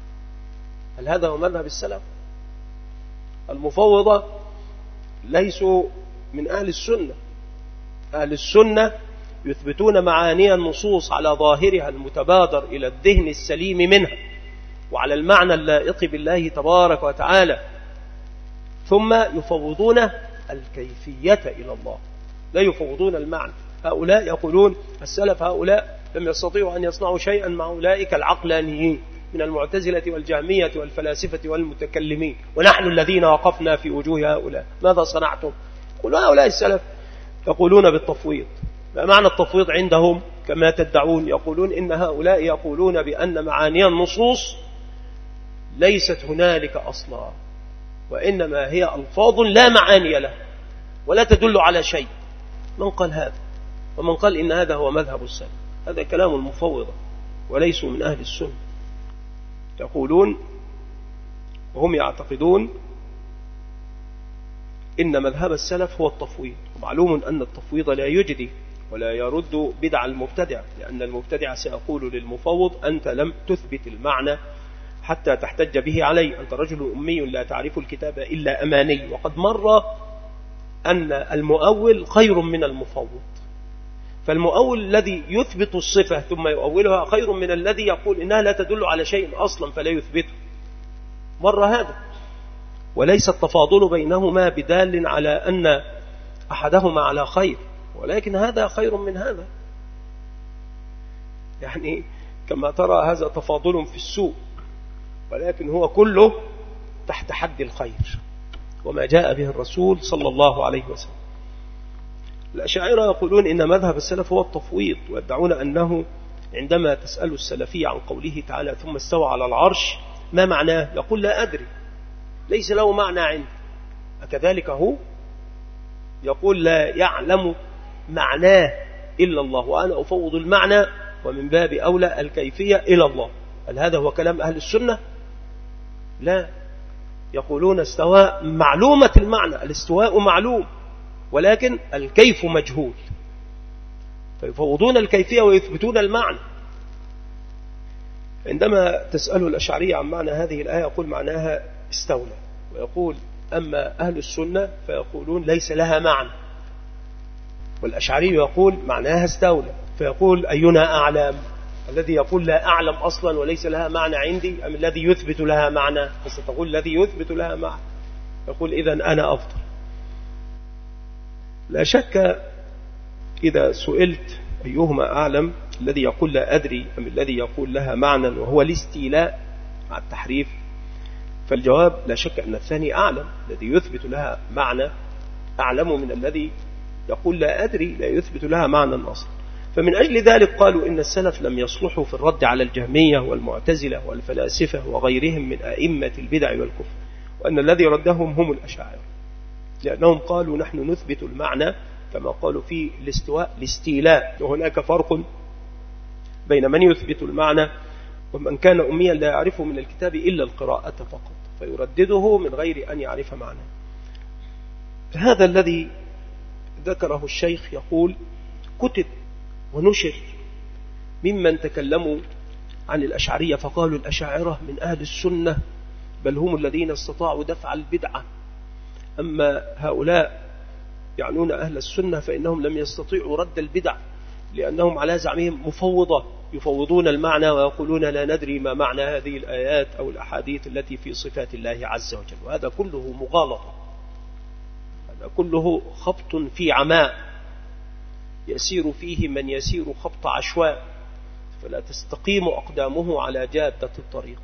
هل هذا هو مذهب السلف؟ المفوضة ليسوا من أهل السنة. أهل السنة يثبتون معاني النصوص على ظاهرها المتبادر إلى الذهن السليم منها وعلى المعنى اللائق بالله تبارك وتعالى، ثم يفوضون الكيفية إلى الله، لا يفوضون المعنى. هؤلاء يقولون السلف هؤلاء لم يستطيعوا أن يصنعوا شيئا مع أولئك العقلانيين من المعتزلة والجهمية والفلاسفة والمتكلمين، ونحن الذين وقفنا في وجوه هؤلاء ماذا صنعتم؟ يقولون هؤلاء السلف يقولون بالتفويض. ما معنى التفويض عندهم كما تدعون؟ يقولون إن هؤلاء يقولون بأن معاني النصوص ليست هنالك أصلا، وإنما هي ألفاظ لا معاني لها ولا تدل على شيء. من قال هذا؟ ومن قال إن هذا هو مذهب السلف؟ هذا كلام المفوضة وليسوا من أهل السنة. يقولون وهم يعتقدون إن مذهب السلف هو التفويض، ومعلوم أن التفويض لا يجدي ولا يرد بدع المبتدع، لأن المبتدع سيقول للمفوض أنت لم تثبت المعنى حتى تحتج به علي، أنت رجل أمي لا تعرف الكتاب إلا أماني. وقد مر أن المؤول خير من المفوض، فالمؤول الذي يثبت الصفة ثم يؤولها خير من الذي يقول إنها لا تدل على شيء أصلا فلا يثبته. مر هذا. وليس التفاضل بينهما بدال على أن أحدهما على خير، ولكن هذا خير من هذا. يعني كما ترى هذا تفاضل في السوء، ولكن هو كله تحت حد الخير وما جاء به الرسول صلى الله عليه وسلم. الأشاعرة يقولون إن مذهب السلف هو التفويض، ويدعون أنه عندما تسأل السلفي عن قوله تعالى ثم استوى على العرش ما معناه؟ يقول لا أدري، ليس له معنى عندي. أكذلك هو يقول لا يعلم معناه إلا الله، وأنا أفوض المعنى ومن باب أولى الكيفية إلى الله. هل هذا هو كلام أهل السنة؟ لا، يقولون استواء معلومة المعنى، الاستواء معلوم ولكن الكيف مجهول، فيفوضون الكيفية ويثبتون المعنى. عندما تسأل الأشعري عن معنى هذه الآية يقول معناها استولى، ويقول أما أهل السنة فيقولون ليس لها معنى، والأشعري يقول معناها استولى، فيقول أينا أعلم، الذي يقول لا أعلم أصلا وليس لها معنى عندي أم الذي يثبت لها معنى؟ فستقول الذي يثبت لها معنى. يقول إذن أنا أفضل. لا شك إذا سئلت أيهما أعلم، الذي يقول لا أدري أم الذي يقول لها معنى وهو الاستيلاء مع التحريف، فالجواب لا شك أن الثاني أعلم، الذي يثبت لها معنى أعلم من الذي يقول لا أدري لا يثبت لها معنى أصلا. فمن أجل ذلك قالوا إن السلف لم يصلحوا في الرد على الجهمية والمعتزلة والفلاسفة وغيرهم من أئمة البدع والكفر، وأن الذي ردهم هم الأشاعرة، لأنهم قالوا نحن نثبت المعنى كما قالوا في الاستواء الاستيلاء، وهناك فرق بين من يثبت المعنى ومن كان أميا لا يعرف من الكتاب إلا القراءة فقط فيردده من غير أن يعرف معنى. هذا الذي ذكره الشيخ يقول كتب ونشر ممن تكلموا عن الأشعرية فقالوا الأشاعرة من أهل السنة، بل هم الذين استطاعوا دفع البدعة، أما هؤلاء يعنون أهل السنة فإنهم لم يستطيعوا رد البدع، لأنهم على زعمهم مفوضة يفوضون المعنى ويقولون لا ندري ما معنى هذه الآيات أو الأحاديث التي في صفات الله عز وجل. وهذا كله مغالطة، هذا كله خبط في عماء يسير فيه من يسير خبط عشواء، فلا تستقيم أقدامه على جادة الطريق.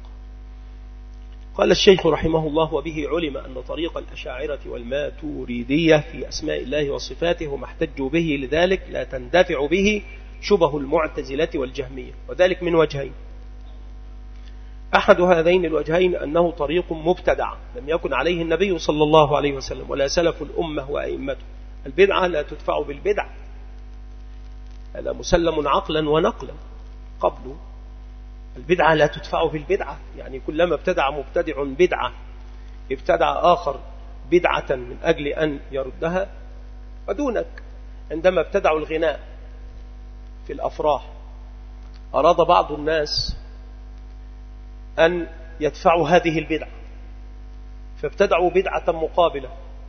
قال الشيخ رحمه الله وبه علم أن طريق الأشاعرة والماتوريدية في أسماء الله وصفاته وما احتجوا به لذلك لا تندفع به شبه المعتزلة والجهمية، وذلك من وجهين. أحد هذين الوجهين أنه طريق مبتدع لم يكن عليه النبي صلى الله عليه وسلم ولا سلف الأمة وأئمته. البدعة لا تدفع بالبدعة، هذا مسلم عقلا ونقلا. قبل البدعة لا تدفع بالبدعة، يعني كلما ابتدع مبتدع بدعة ابتدع آخر بدعة من أجل أن يردها. ودونك عندما ابتدعوا الغناء في الأفراح أراد بعض الناس أن يدفعوا هذه البدعة فابتدعوا بدعة مقابلة،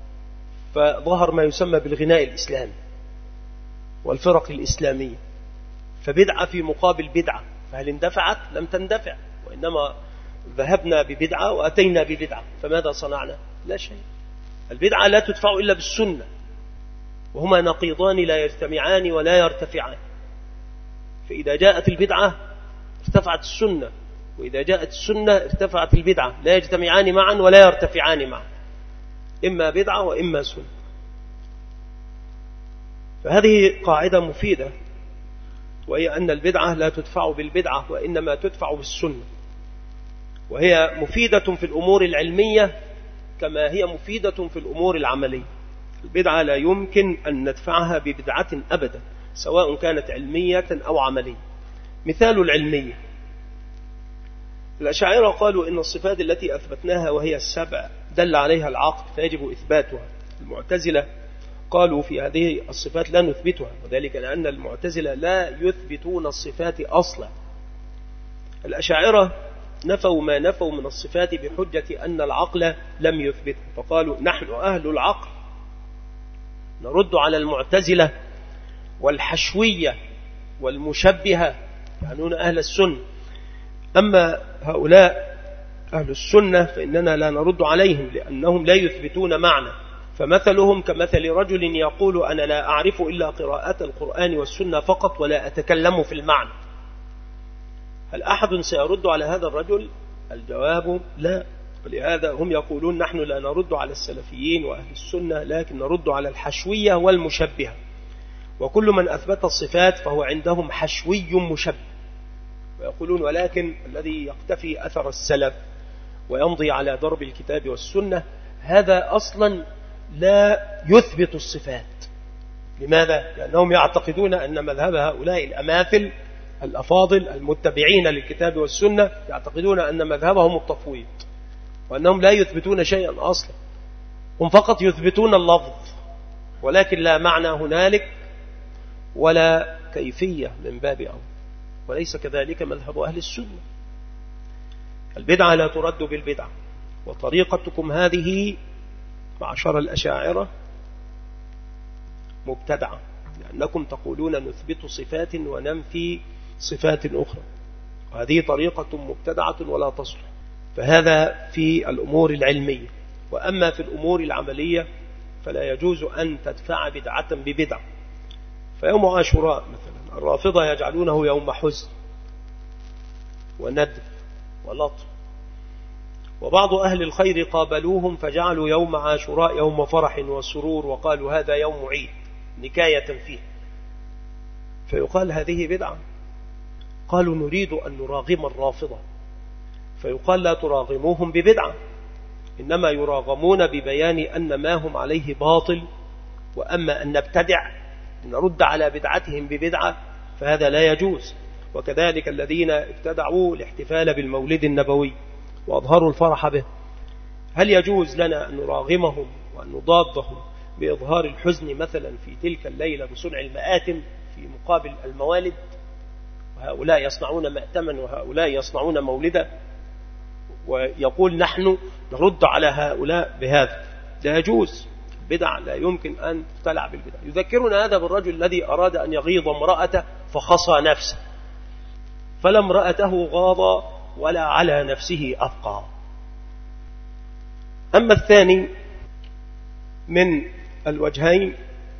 فظهر ما يسمى بالغناء الإسلامي والفرق الإسلامية، فبدعة في مقابل بدعة، فهل اندفعت؟ لم تندفع، وإنما ذهبنا ببدعة وأتينا ببدعة، فماذا صنعنا؟ لا شيء. البدعة لا تدفع إلا بالسنة، وهما نقيضان لا يجتمعان ولا يرتفعان، فإذا جاءت البدعة ارتفعت السنة، وإذا جاءت السنة ارتفعت البدعة، لا يجتمعان معا ولا يرتفعان معا، إما بدعة وإما سنة. فهذه قاعدة مفيدة، وهي أن البدعة لا تدفع بالبدعة وإنما تدفع بالسنة، وهي مفيدة في الأمور العلمية كما هي مفيدة في الأمور العملية. البدعة لا يمكن أن ندفعها ببدعة أبدا، سواء كانت علمية أو عملية. مثال العلمية، الأشاعرة قالوا إن الصفات التي أثبتناها وهي السبع دل عليها العقل فيجب إثباتها. المعتزلة قالوا في هذه الصفات لا نثبتها، وذلك لأن المعتزلة لا يثبتون الصفات أصلا. الأشاعرة نفوا ما نفوا من الصفات بحجة أن العقل لم يثبت، فقالوا نحن أهل العقل نرد على المعتزلة والحشوية والمشبهة يعنون أهل السنة. أما هؤلاء أهل السنة فإننا لا نرد عليهم لأنهم لا يثبتون معنى، فمثلهم كمثل رجل يقول أنا لا أعرف إلا قراءة القرآن والسنة فقط ولا أتكلم في المعنى. هل أحد سيرد على هذا الرجل؟ الجواب لا. ولهذا هم يقولون نحن لا نرد على السلفيين وأهل السنة، لكن نرد على الحشوية والمشبهة، وكل من أثبت الصفات فهو عندهم حشوي مشبه. ويقولون ولكن الذي يقتفي أثر السلف ويمضي على ضرب الكتاب والسنة هذا أصلا لا يثبت الصفات. لماذا؟ لأنهم يعتقدون أن مذهب هؤلاء الأماثل الأفاضل المتبعين للكتاب والسنة يعتقدون أن مذهبهم التفويض، وأنهم لا يثبتون شيئا أصلا، هم فقط يثبتون اللفظ ولكن لا معنى هنالك ولا كيفية من باب أول. وليس كذلك مذهب أهل السنة. البدعة لا ترد بالبدعة، وطريقتكم هذه معشر الأشاعرة مبتدعة، لأنكم تقولون نثبت صفات وننفي صفات أخرى، وهذه طريقة مبتدعة ولا تصلح. فهذا في الأمور العلمية، وأما في الأمور العملية فلا يجوز أن تدفع بدعة ببدعة. فيوم عاشوراء مثلا الرافضة يجعلونه يوم حزن وندب ولطف، وبعض أهل الخير قابلوهم فجعلوا يوم عاشوراء يوم فرح وسرور، وقالوا هذا يوم عيد نكاية فيه، فيقال هذه بدعة. قالوا نريد أن نراغم الرافضة، فيقال لا تراغموهم ببدعة، إنما يراغمون ببيان أن ما هم عليه باطل، وأما أن نبتدع نرد على بدعتهم ببدعة فهذا لا يجوز. وكذلك الذين ابتدعوا الاحتفال بالمولد النبوي وأظهروا الفرح به، هل يجوز لنا أن نراغمهم وأن نضادهم بإظهار الحزن مثلا في تلك الليلة بصنع المآتم في مقابل الموالد؟ وهؤلاء يصنعون مأتما وهؤلاء يصنعون مولدا، ويقول نحن نرد على هؤلاء بهذا. لا يجوز، بدع لا يمكن أن تلعب بالبدع. يذكرنا هذا بالرجل الذي أراد أن يغيظ امرأته فخصى نفسه، فلا امرأته غاض ولا على نفسه أبقى. أما الثاني من الوجهين،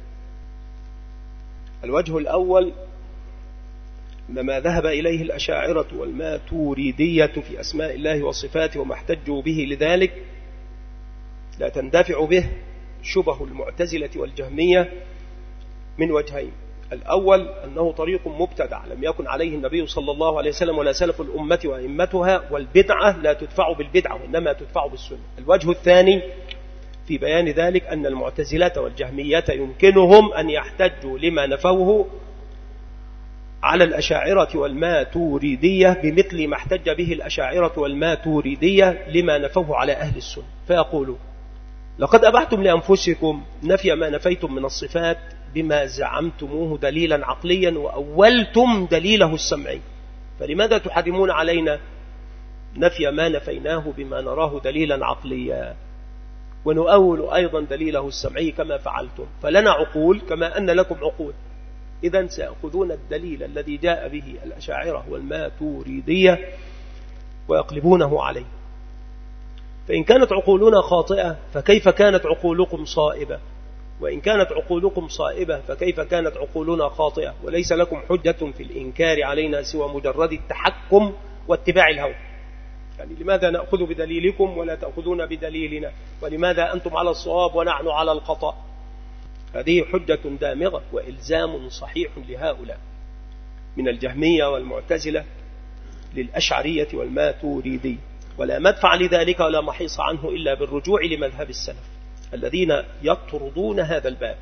الوجه الأول ما ذهب إليه الأشاعرة والماتوريدية في أسماء الله وصفاته وما احتجوا به لذلك لا تندفع به شبه المعتزلة والجهمية من وجهين. الأول أنه طريق مبتدع لم يكن عليه النبي صلى الله عليه وسلم ولا سلف الأمة وأئمتها، والبدعة لا تدفع بالبدعة وإنما تدفع بالسنة. الوجه الثاني في بيان ذلك أن المعتزلة والجهمية يمكنهم أن يحتجوا لما نفوه على الأشاعرة والماتوريدية بمثل ما احتج به الأشاعرة والماتوريدية لما نفوه على أهل السنة، فيقولوا لقد أبحتم لأنفسكم نفي ما نفيتم من الصفات بما زعمتموه دليلا عقليا وأولتم دليله السمعي، فلماذا تحرمون علينا نفي ما نفيناه بما نراه دليلا عقليا ونؤول أيضا دليله السمعي كما فعلتم؟ فلنا عقول كما أن لكم عقول، إذن سيأخذون الدليل الذي جاء به الأشاعرة والماتوريدية ويقلبونه عليه. فإن كانت عقولنا خاطئة فكيف كانت عقولكم صائبة؟ وإن كانت عقولكم صائبة فكيف كانت عقولنا خاطئة؟ وليس لكم حجة في الإنكار علينا سوى مجرد التحكم واتباع الهوى. يعني لماذا نأخذ بدليلكم ولا تأخذون بدليلنا؟ ولماذا أنتم على الصواب ونحن على الخطأ؟ هذه حجة دامغة وإلزام صحيح لهؤلاء من الجهمية والمعتزلة للأشعرية والماتوريدية، ولا مدفع لذلك ولا محيص عنه إلا بالرجوع لمذهب السلف الذين يطردون هذا الباب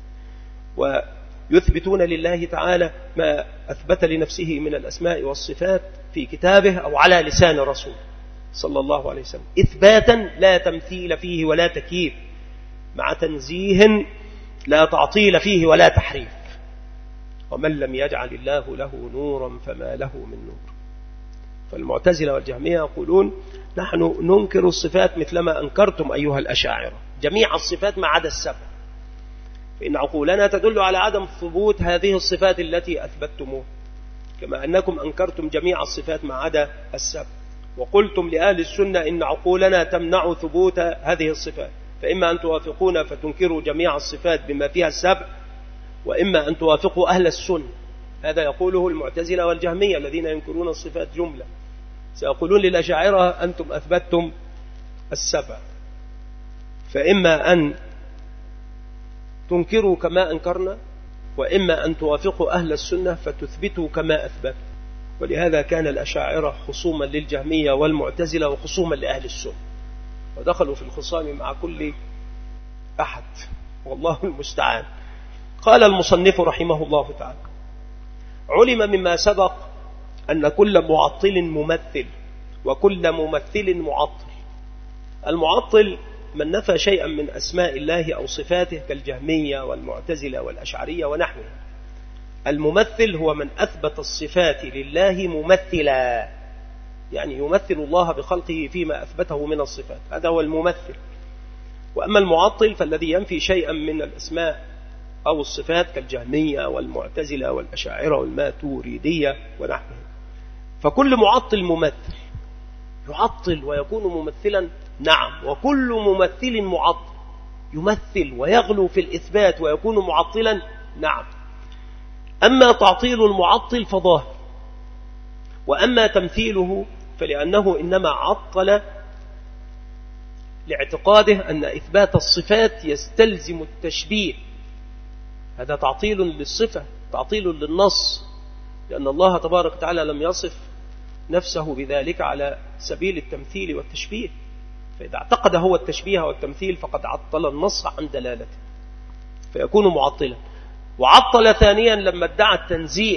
ويثبتون لله تعالى ما أثبت لنفسه من الأسماء والصفات في كتابه أو على لسان رسول صلى الله عليه وسلم إثباتا لا تمثيل فيه ولا تكييف، مع تنزيه لا تعطيل فيه ولا تحريف. ومن لم يجعل الله له نورا فما له من نور. فالمعتزلة والجهمية يقولون نحن ننكر الصفات مثلما أنكرتم أيها الأشاعرة جميع الصفات ما عدا السبع، فإن عقولنا تدل على عدم ثبوت هذه الصفات التي أثبتموها، كما أنكم أنكرتم جميع الصفات ما عدا السبع. وقلتم لأهل السنة إن عقولنا تمنع ثبوت هذه الصفات، فإما أن توافقون فتنكروا جميع الصفات بما فيها السبع، وإما أن توافقوا أهل السنة. هذا يقوله المعتزلة والجهمية الذين ينكرون الصفات جملة، سيقولون للأشاعرة أنتم أثبتتم السبع، فإما أن تنكروا كما أنكرنا، وإما أن توافقوا أهل السنة فتثبتوا كما أثبتوا. ولهذا كان الأشاعرة خصوما للجهمية والمعتزلة وخصوما لأهل السنة، ودخلوا في الخصام مع كل أحد، والله المستعان. قال المصنف رحمه الله تعالى: علم مما سبق أن كل معطل ممثل وكل ممثل معطل. المعطل من نفى شيئا من أسماء الله أو صفاته كالجهمية والمعتزلة والأشعرية ونحوه. الممثل هو من أثبت الصفات لله ممثلا، يعني يمثل الله بخلقه فيما أثبته من الصفات، هذا هو الممثل. وأما المعطل فالذي ينفي شيئا من الأسماء أو الصفات كالجهمية والمعتزلة والأشاعرة والماتوريدية ونحوه. فكل معطل ممثل، يعطل ويكون ممثلا، نعم، وكل ممثل معطل، يمثل ويغلو في الإثبات ويكون معطلا، نعم. أما تعطيل المعطل فظاهر، وأما تمثيله فلأنه إنما عطل لاعتقاده أن إثبات الصفات يستلزم التشبيه، هذا تعطيل للصفة، تعطيل للنص، لأن الله تبارك وتعالى لم يصف نفسه بذلك على سبيل التمثيل والتشبيه، فإذا اعتقد هو التشبيه والتمثيل فقد عطل النص عن دلالته فيكون معطلا. وعطل ثانيا لما ادعى التنزيه،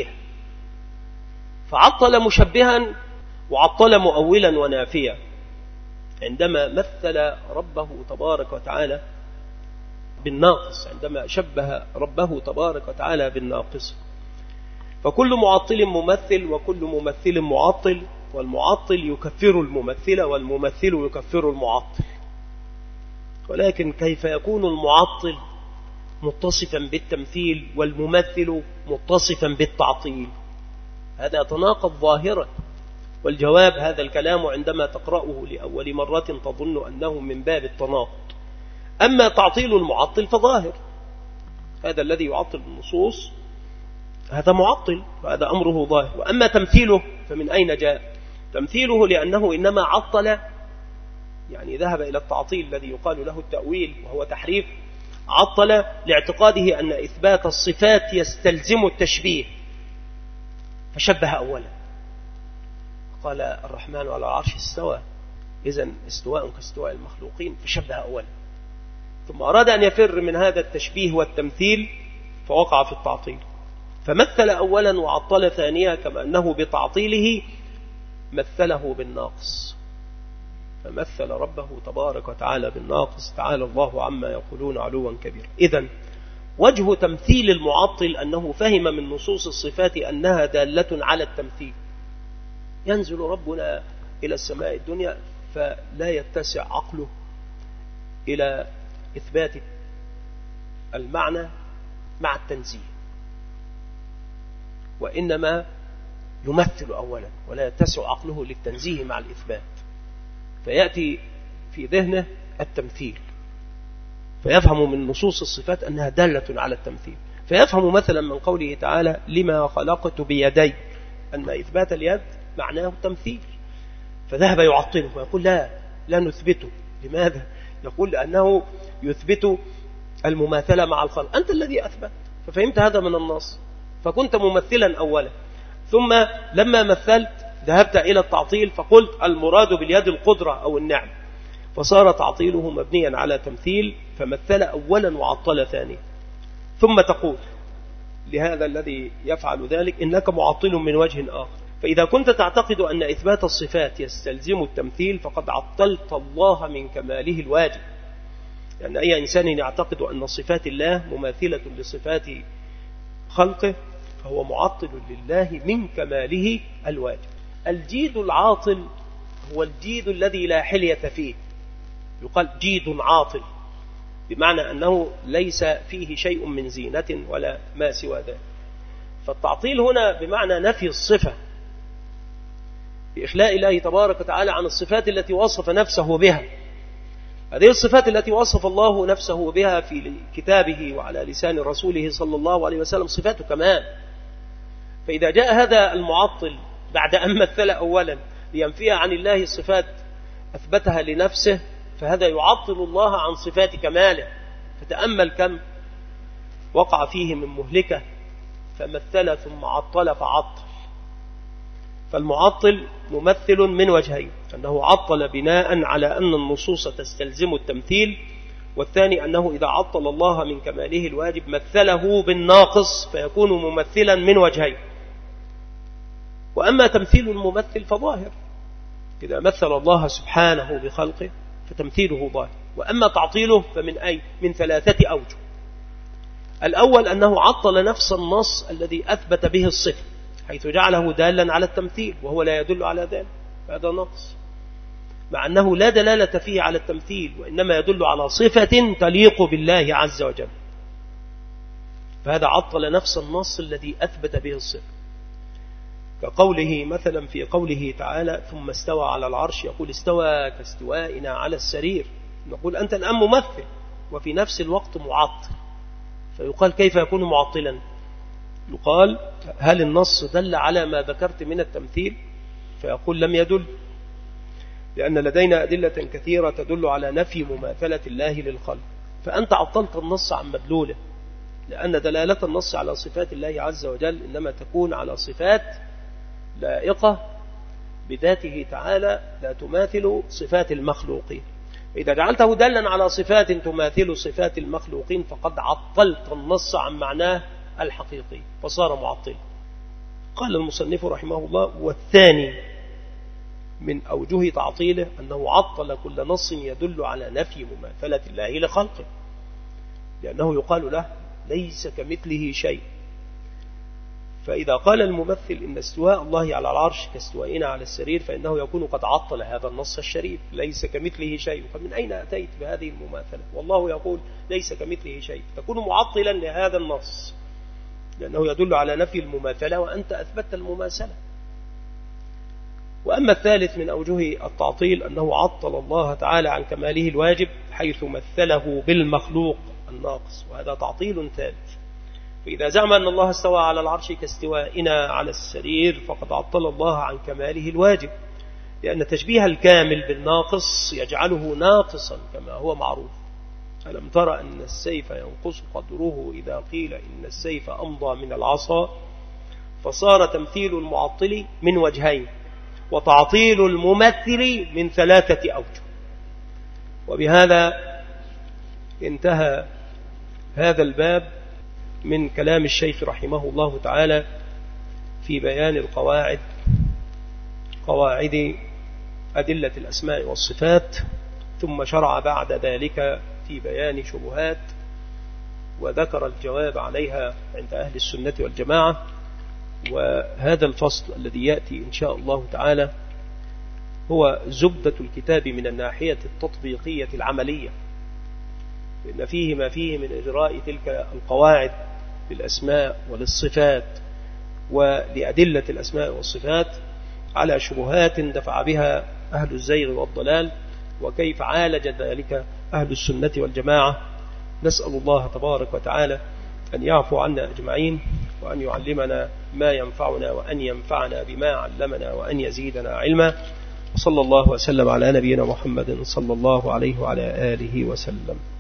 فعطل مشبها وعطل مؤولا ونافيا، عندما مثل ربه تبارك وتعالى بالناقص، عندما شبه ربه تبارك وتعالى بالناقص. فكل معطل ممثل وكل ممثل معطل، والمعطل يكفر الممثل والممثل يكفر المعطل. ولكن كيف يكون المعطل متصفا بالتمثيل والممثل متصفا بالتعطيل؟ هذا تناقض ظاهرا. والجواب هذا الكلام عندما تقرأه لأول مرة تظن أنه من باب التناقض. أما تعطيل المعطل فظاهر، هذا الذي يعطل النصوص هذا معطل، وهذا أمره ظاهر. وأما تمثيله فمن أين جاء؟ تمثيله لأنه إنما عطل، يعني ذهب إلى التعطيل الذي يقال له التأويل وهو تحريف، عطل لاعتقاده أن إثبات الصفات يستلزم التشبيه فشبه أولا، قال الرحمن على العرش استوى، إذن استواء كاستواء المخلوقين، فشبه أولا، ثم أراد أن يفر من هذا التشبيه والتمثيل فوقع في التعطيل، فمثل أولا وعطل ثانيا، كما أنه بتعطيله مثله بالناقص، فمثل ربه تبارك وتعالى بالناقص، تعالى الله عما يقولون علوا كبيرا. إذن وجه تمثيل المعطل أنه فهم من نصوص الصفات أنها دالة على التمثيل. ينزل ربنا إلى السماء الدنيا فلا يتسع عقله إلى إثبات المعنى مع التنزيه، وإنما يمثل أولا ولا يتسع عقله للتنزيه مع الإثبات، فيأتي في ذهنه التمثيل، فيفهم من نصوص الصفات أنها دالة على التمثيل، فيفهم مثلا من قوله تعالى لما خلقت بيدي أن إثبات اليد معناه التمثيل، فذهب يعطله ويقول لا لا نثبته. لماذا؟ يقول لأنه يثبت المماثلة مع الخلق، أنت الذي أثبت، ففهمت هذا من النص فكنت ممثلا أولا، ثم لما مثلت ذهبت إلى التعطيل فقلت المراد باليد القدرة أو النعم، فصار تعطيله مبنيا على تمثيل، فمثل أولا وعطل ثانيا، ثم تقول لهذا الذي يفعل ذلك إنك معطل من وجه آخر. فإذا كنت تعتقد أن إثبات الصفات يستلزم التمثيل فقد عطلت الله من كماله الواجب، لأن يعني أي إنسان يعتقد أن صفات الله مماثلة لصفات خلقه فهو معطل لله من كماله الواجب. الجيد العاطل هو الجيد الذي لا حلية فيه، يقال جيد عاطل، بمعنى أنه ليس فيه شيء من زينة ولا ما سوى ذلك. فالتعطيل هنا بمعنى نفي الصفة، بإخلاء الله تبارك وتعالى عن الصفات التي وصف نفسه بها. هذه الصفات التي وصف الله نفسه بها في كتابه وعلى لسان رسوله صلى الله عليه وسلم صفات كمال. فإذا جاء هذا المعطل بعد أن مثل أولا لينفي عن الله الصفات أثبتها لنفسه، فهذا يعطل الله عن صفات كماله. فتأمل كم وقع فيه من مهلكة، فمثل ثم عطل فعطل. فالمعطل ممثل من وجهين: أنه عطل بناء على أن النصوص تستلزم التمثيل، والثاني أنه إذا عطل الله من كماله الواجب مثله بالناقص فيكون ممثلا من وجهين. وأما تمثيل الممثل فظاهر، إذا مثل الله سبحانه بخلقه فتمثيله ظاهر. وأما تعطيله فمن أي؟ من ثلاثة أوجه. الأول أنه عطل نفس النص الذي أثبت به الصفة، حيث جعله دالا على التمثيل وهو لا يدل على ذلك، هذا نقص، مع أنه لا دلالة فيه على التمثيل، وإنما يدل على صفة تليق بالله عز وجل. فهذا عطل نفس النص الذي أثبت به الصفة، كقوله مثلا في قوله تعالى: ثم استوى على العرش، يقول استوى كاستوائنا على السرير. نقول أنت الآن ممثل وفي نفس الوقت معطل، فيقال كيف يكون معطلا؟ يقال هل النص دل على ما ذكرت من التمثيل؟ فيقول لم يدل، لأن لدينا أدلة كثيرة تدل على نفي مماثلة الله للخلق. فأنت عطلت النص عن مدلوله، لأن دلالة النص على صفات الله عز وجل إنما تكون على صفات لائقة بذاته تعالى لا تماثل صفات المخلوقين. إذا جعلته دلا على صفات تماثل صفات المخلوقين فقد عطلت النص عن معناه الحقيقي فصار معطل. قال المصنف رحمه الله: والثاني من أوجه تعطيله أنه عطل كل نص يدل على نفي مماثلة الله لخلقه، لأنه يقال له ليس كمثله شيء. فإذا قال الممثل إن استواء الله على العرش كاستوائنا على السرير فإنه يكون قد عطل هذا النص الشريف، ليس كمثله شيء. فمن أين أتيت بهذه المماثلة والله يقول ليس كمثله شيء؟ تكون معطلا لهذا النص، لأنه يدل على نفي المماثلة وأنت أثبت المماثلة. وأما الثالث من أوجه التعطيل أنه عطل الله تعالى عن كماله الواجب حيث مثله بالمخلوق الناقص، وهذا تعطيل ثالث. فإذا زعم أن الله استوى على العرش كاستوائنا على السرير فقد عطل الله عن كماله الواجب، لأن تشبيه الكامل بالناقص يجعله ناقصا كما هو معروف. ألم ترى أن السيف ينقص قدره إذا قيل إن السيف أمضى من العصا؟ فصار تمثيل المعطل من وجهين، وتعطيل الممثل من ثلاثة أوجه. وبهذا انتهى هذا الباب من كلام الشيخ رحمه الله تعالى في بيان القواعد، قواعد أدلة الأسماء والصفات، ثم شرع بعد ذلك في بيان شبهات وذكر الجواب عليها عند أهل السنة والجماعة. وهذا الفصل الذي يأتي إن شاء الله تعالى هو زبدة الكتاب من الناحية التطبيقية العملية، لأن فيه ما فيه من إجراء تلك القواعد للأسماء وللصفات ولأدلة الأسماء والصفات على شبهات دفع بها أهل الزيغ والضلال، وكيف عالج ذلك أهل السنة والجماعة. نسأل الله تبارك وتعالى أن يعفو عنا أجمعين، وأن يعلمنا ما ينفعنا، وأن ينفعنا بما علمنا، وأن يزيدنا علما. وصلى الله وسلم على نبينا محمد صلى الله عليه وعلى آله وسلم.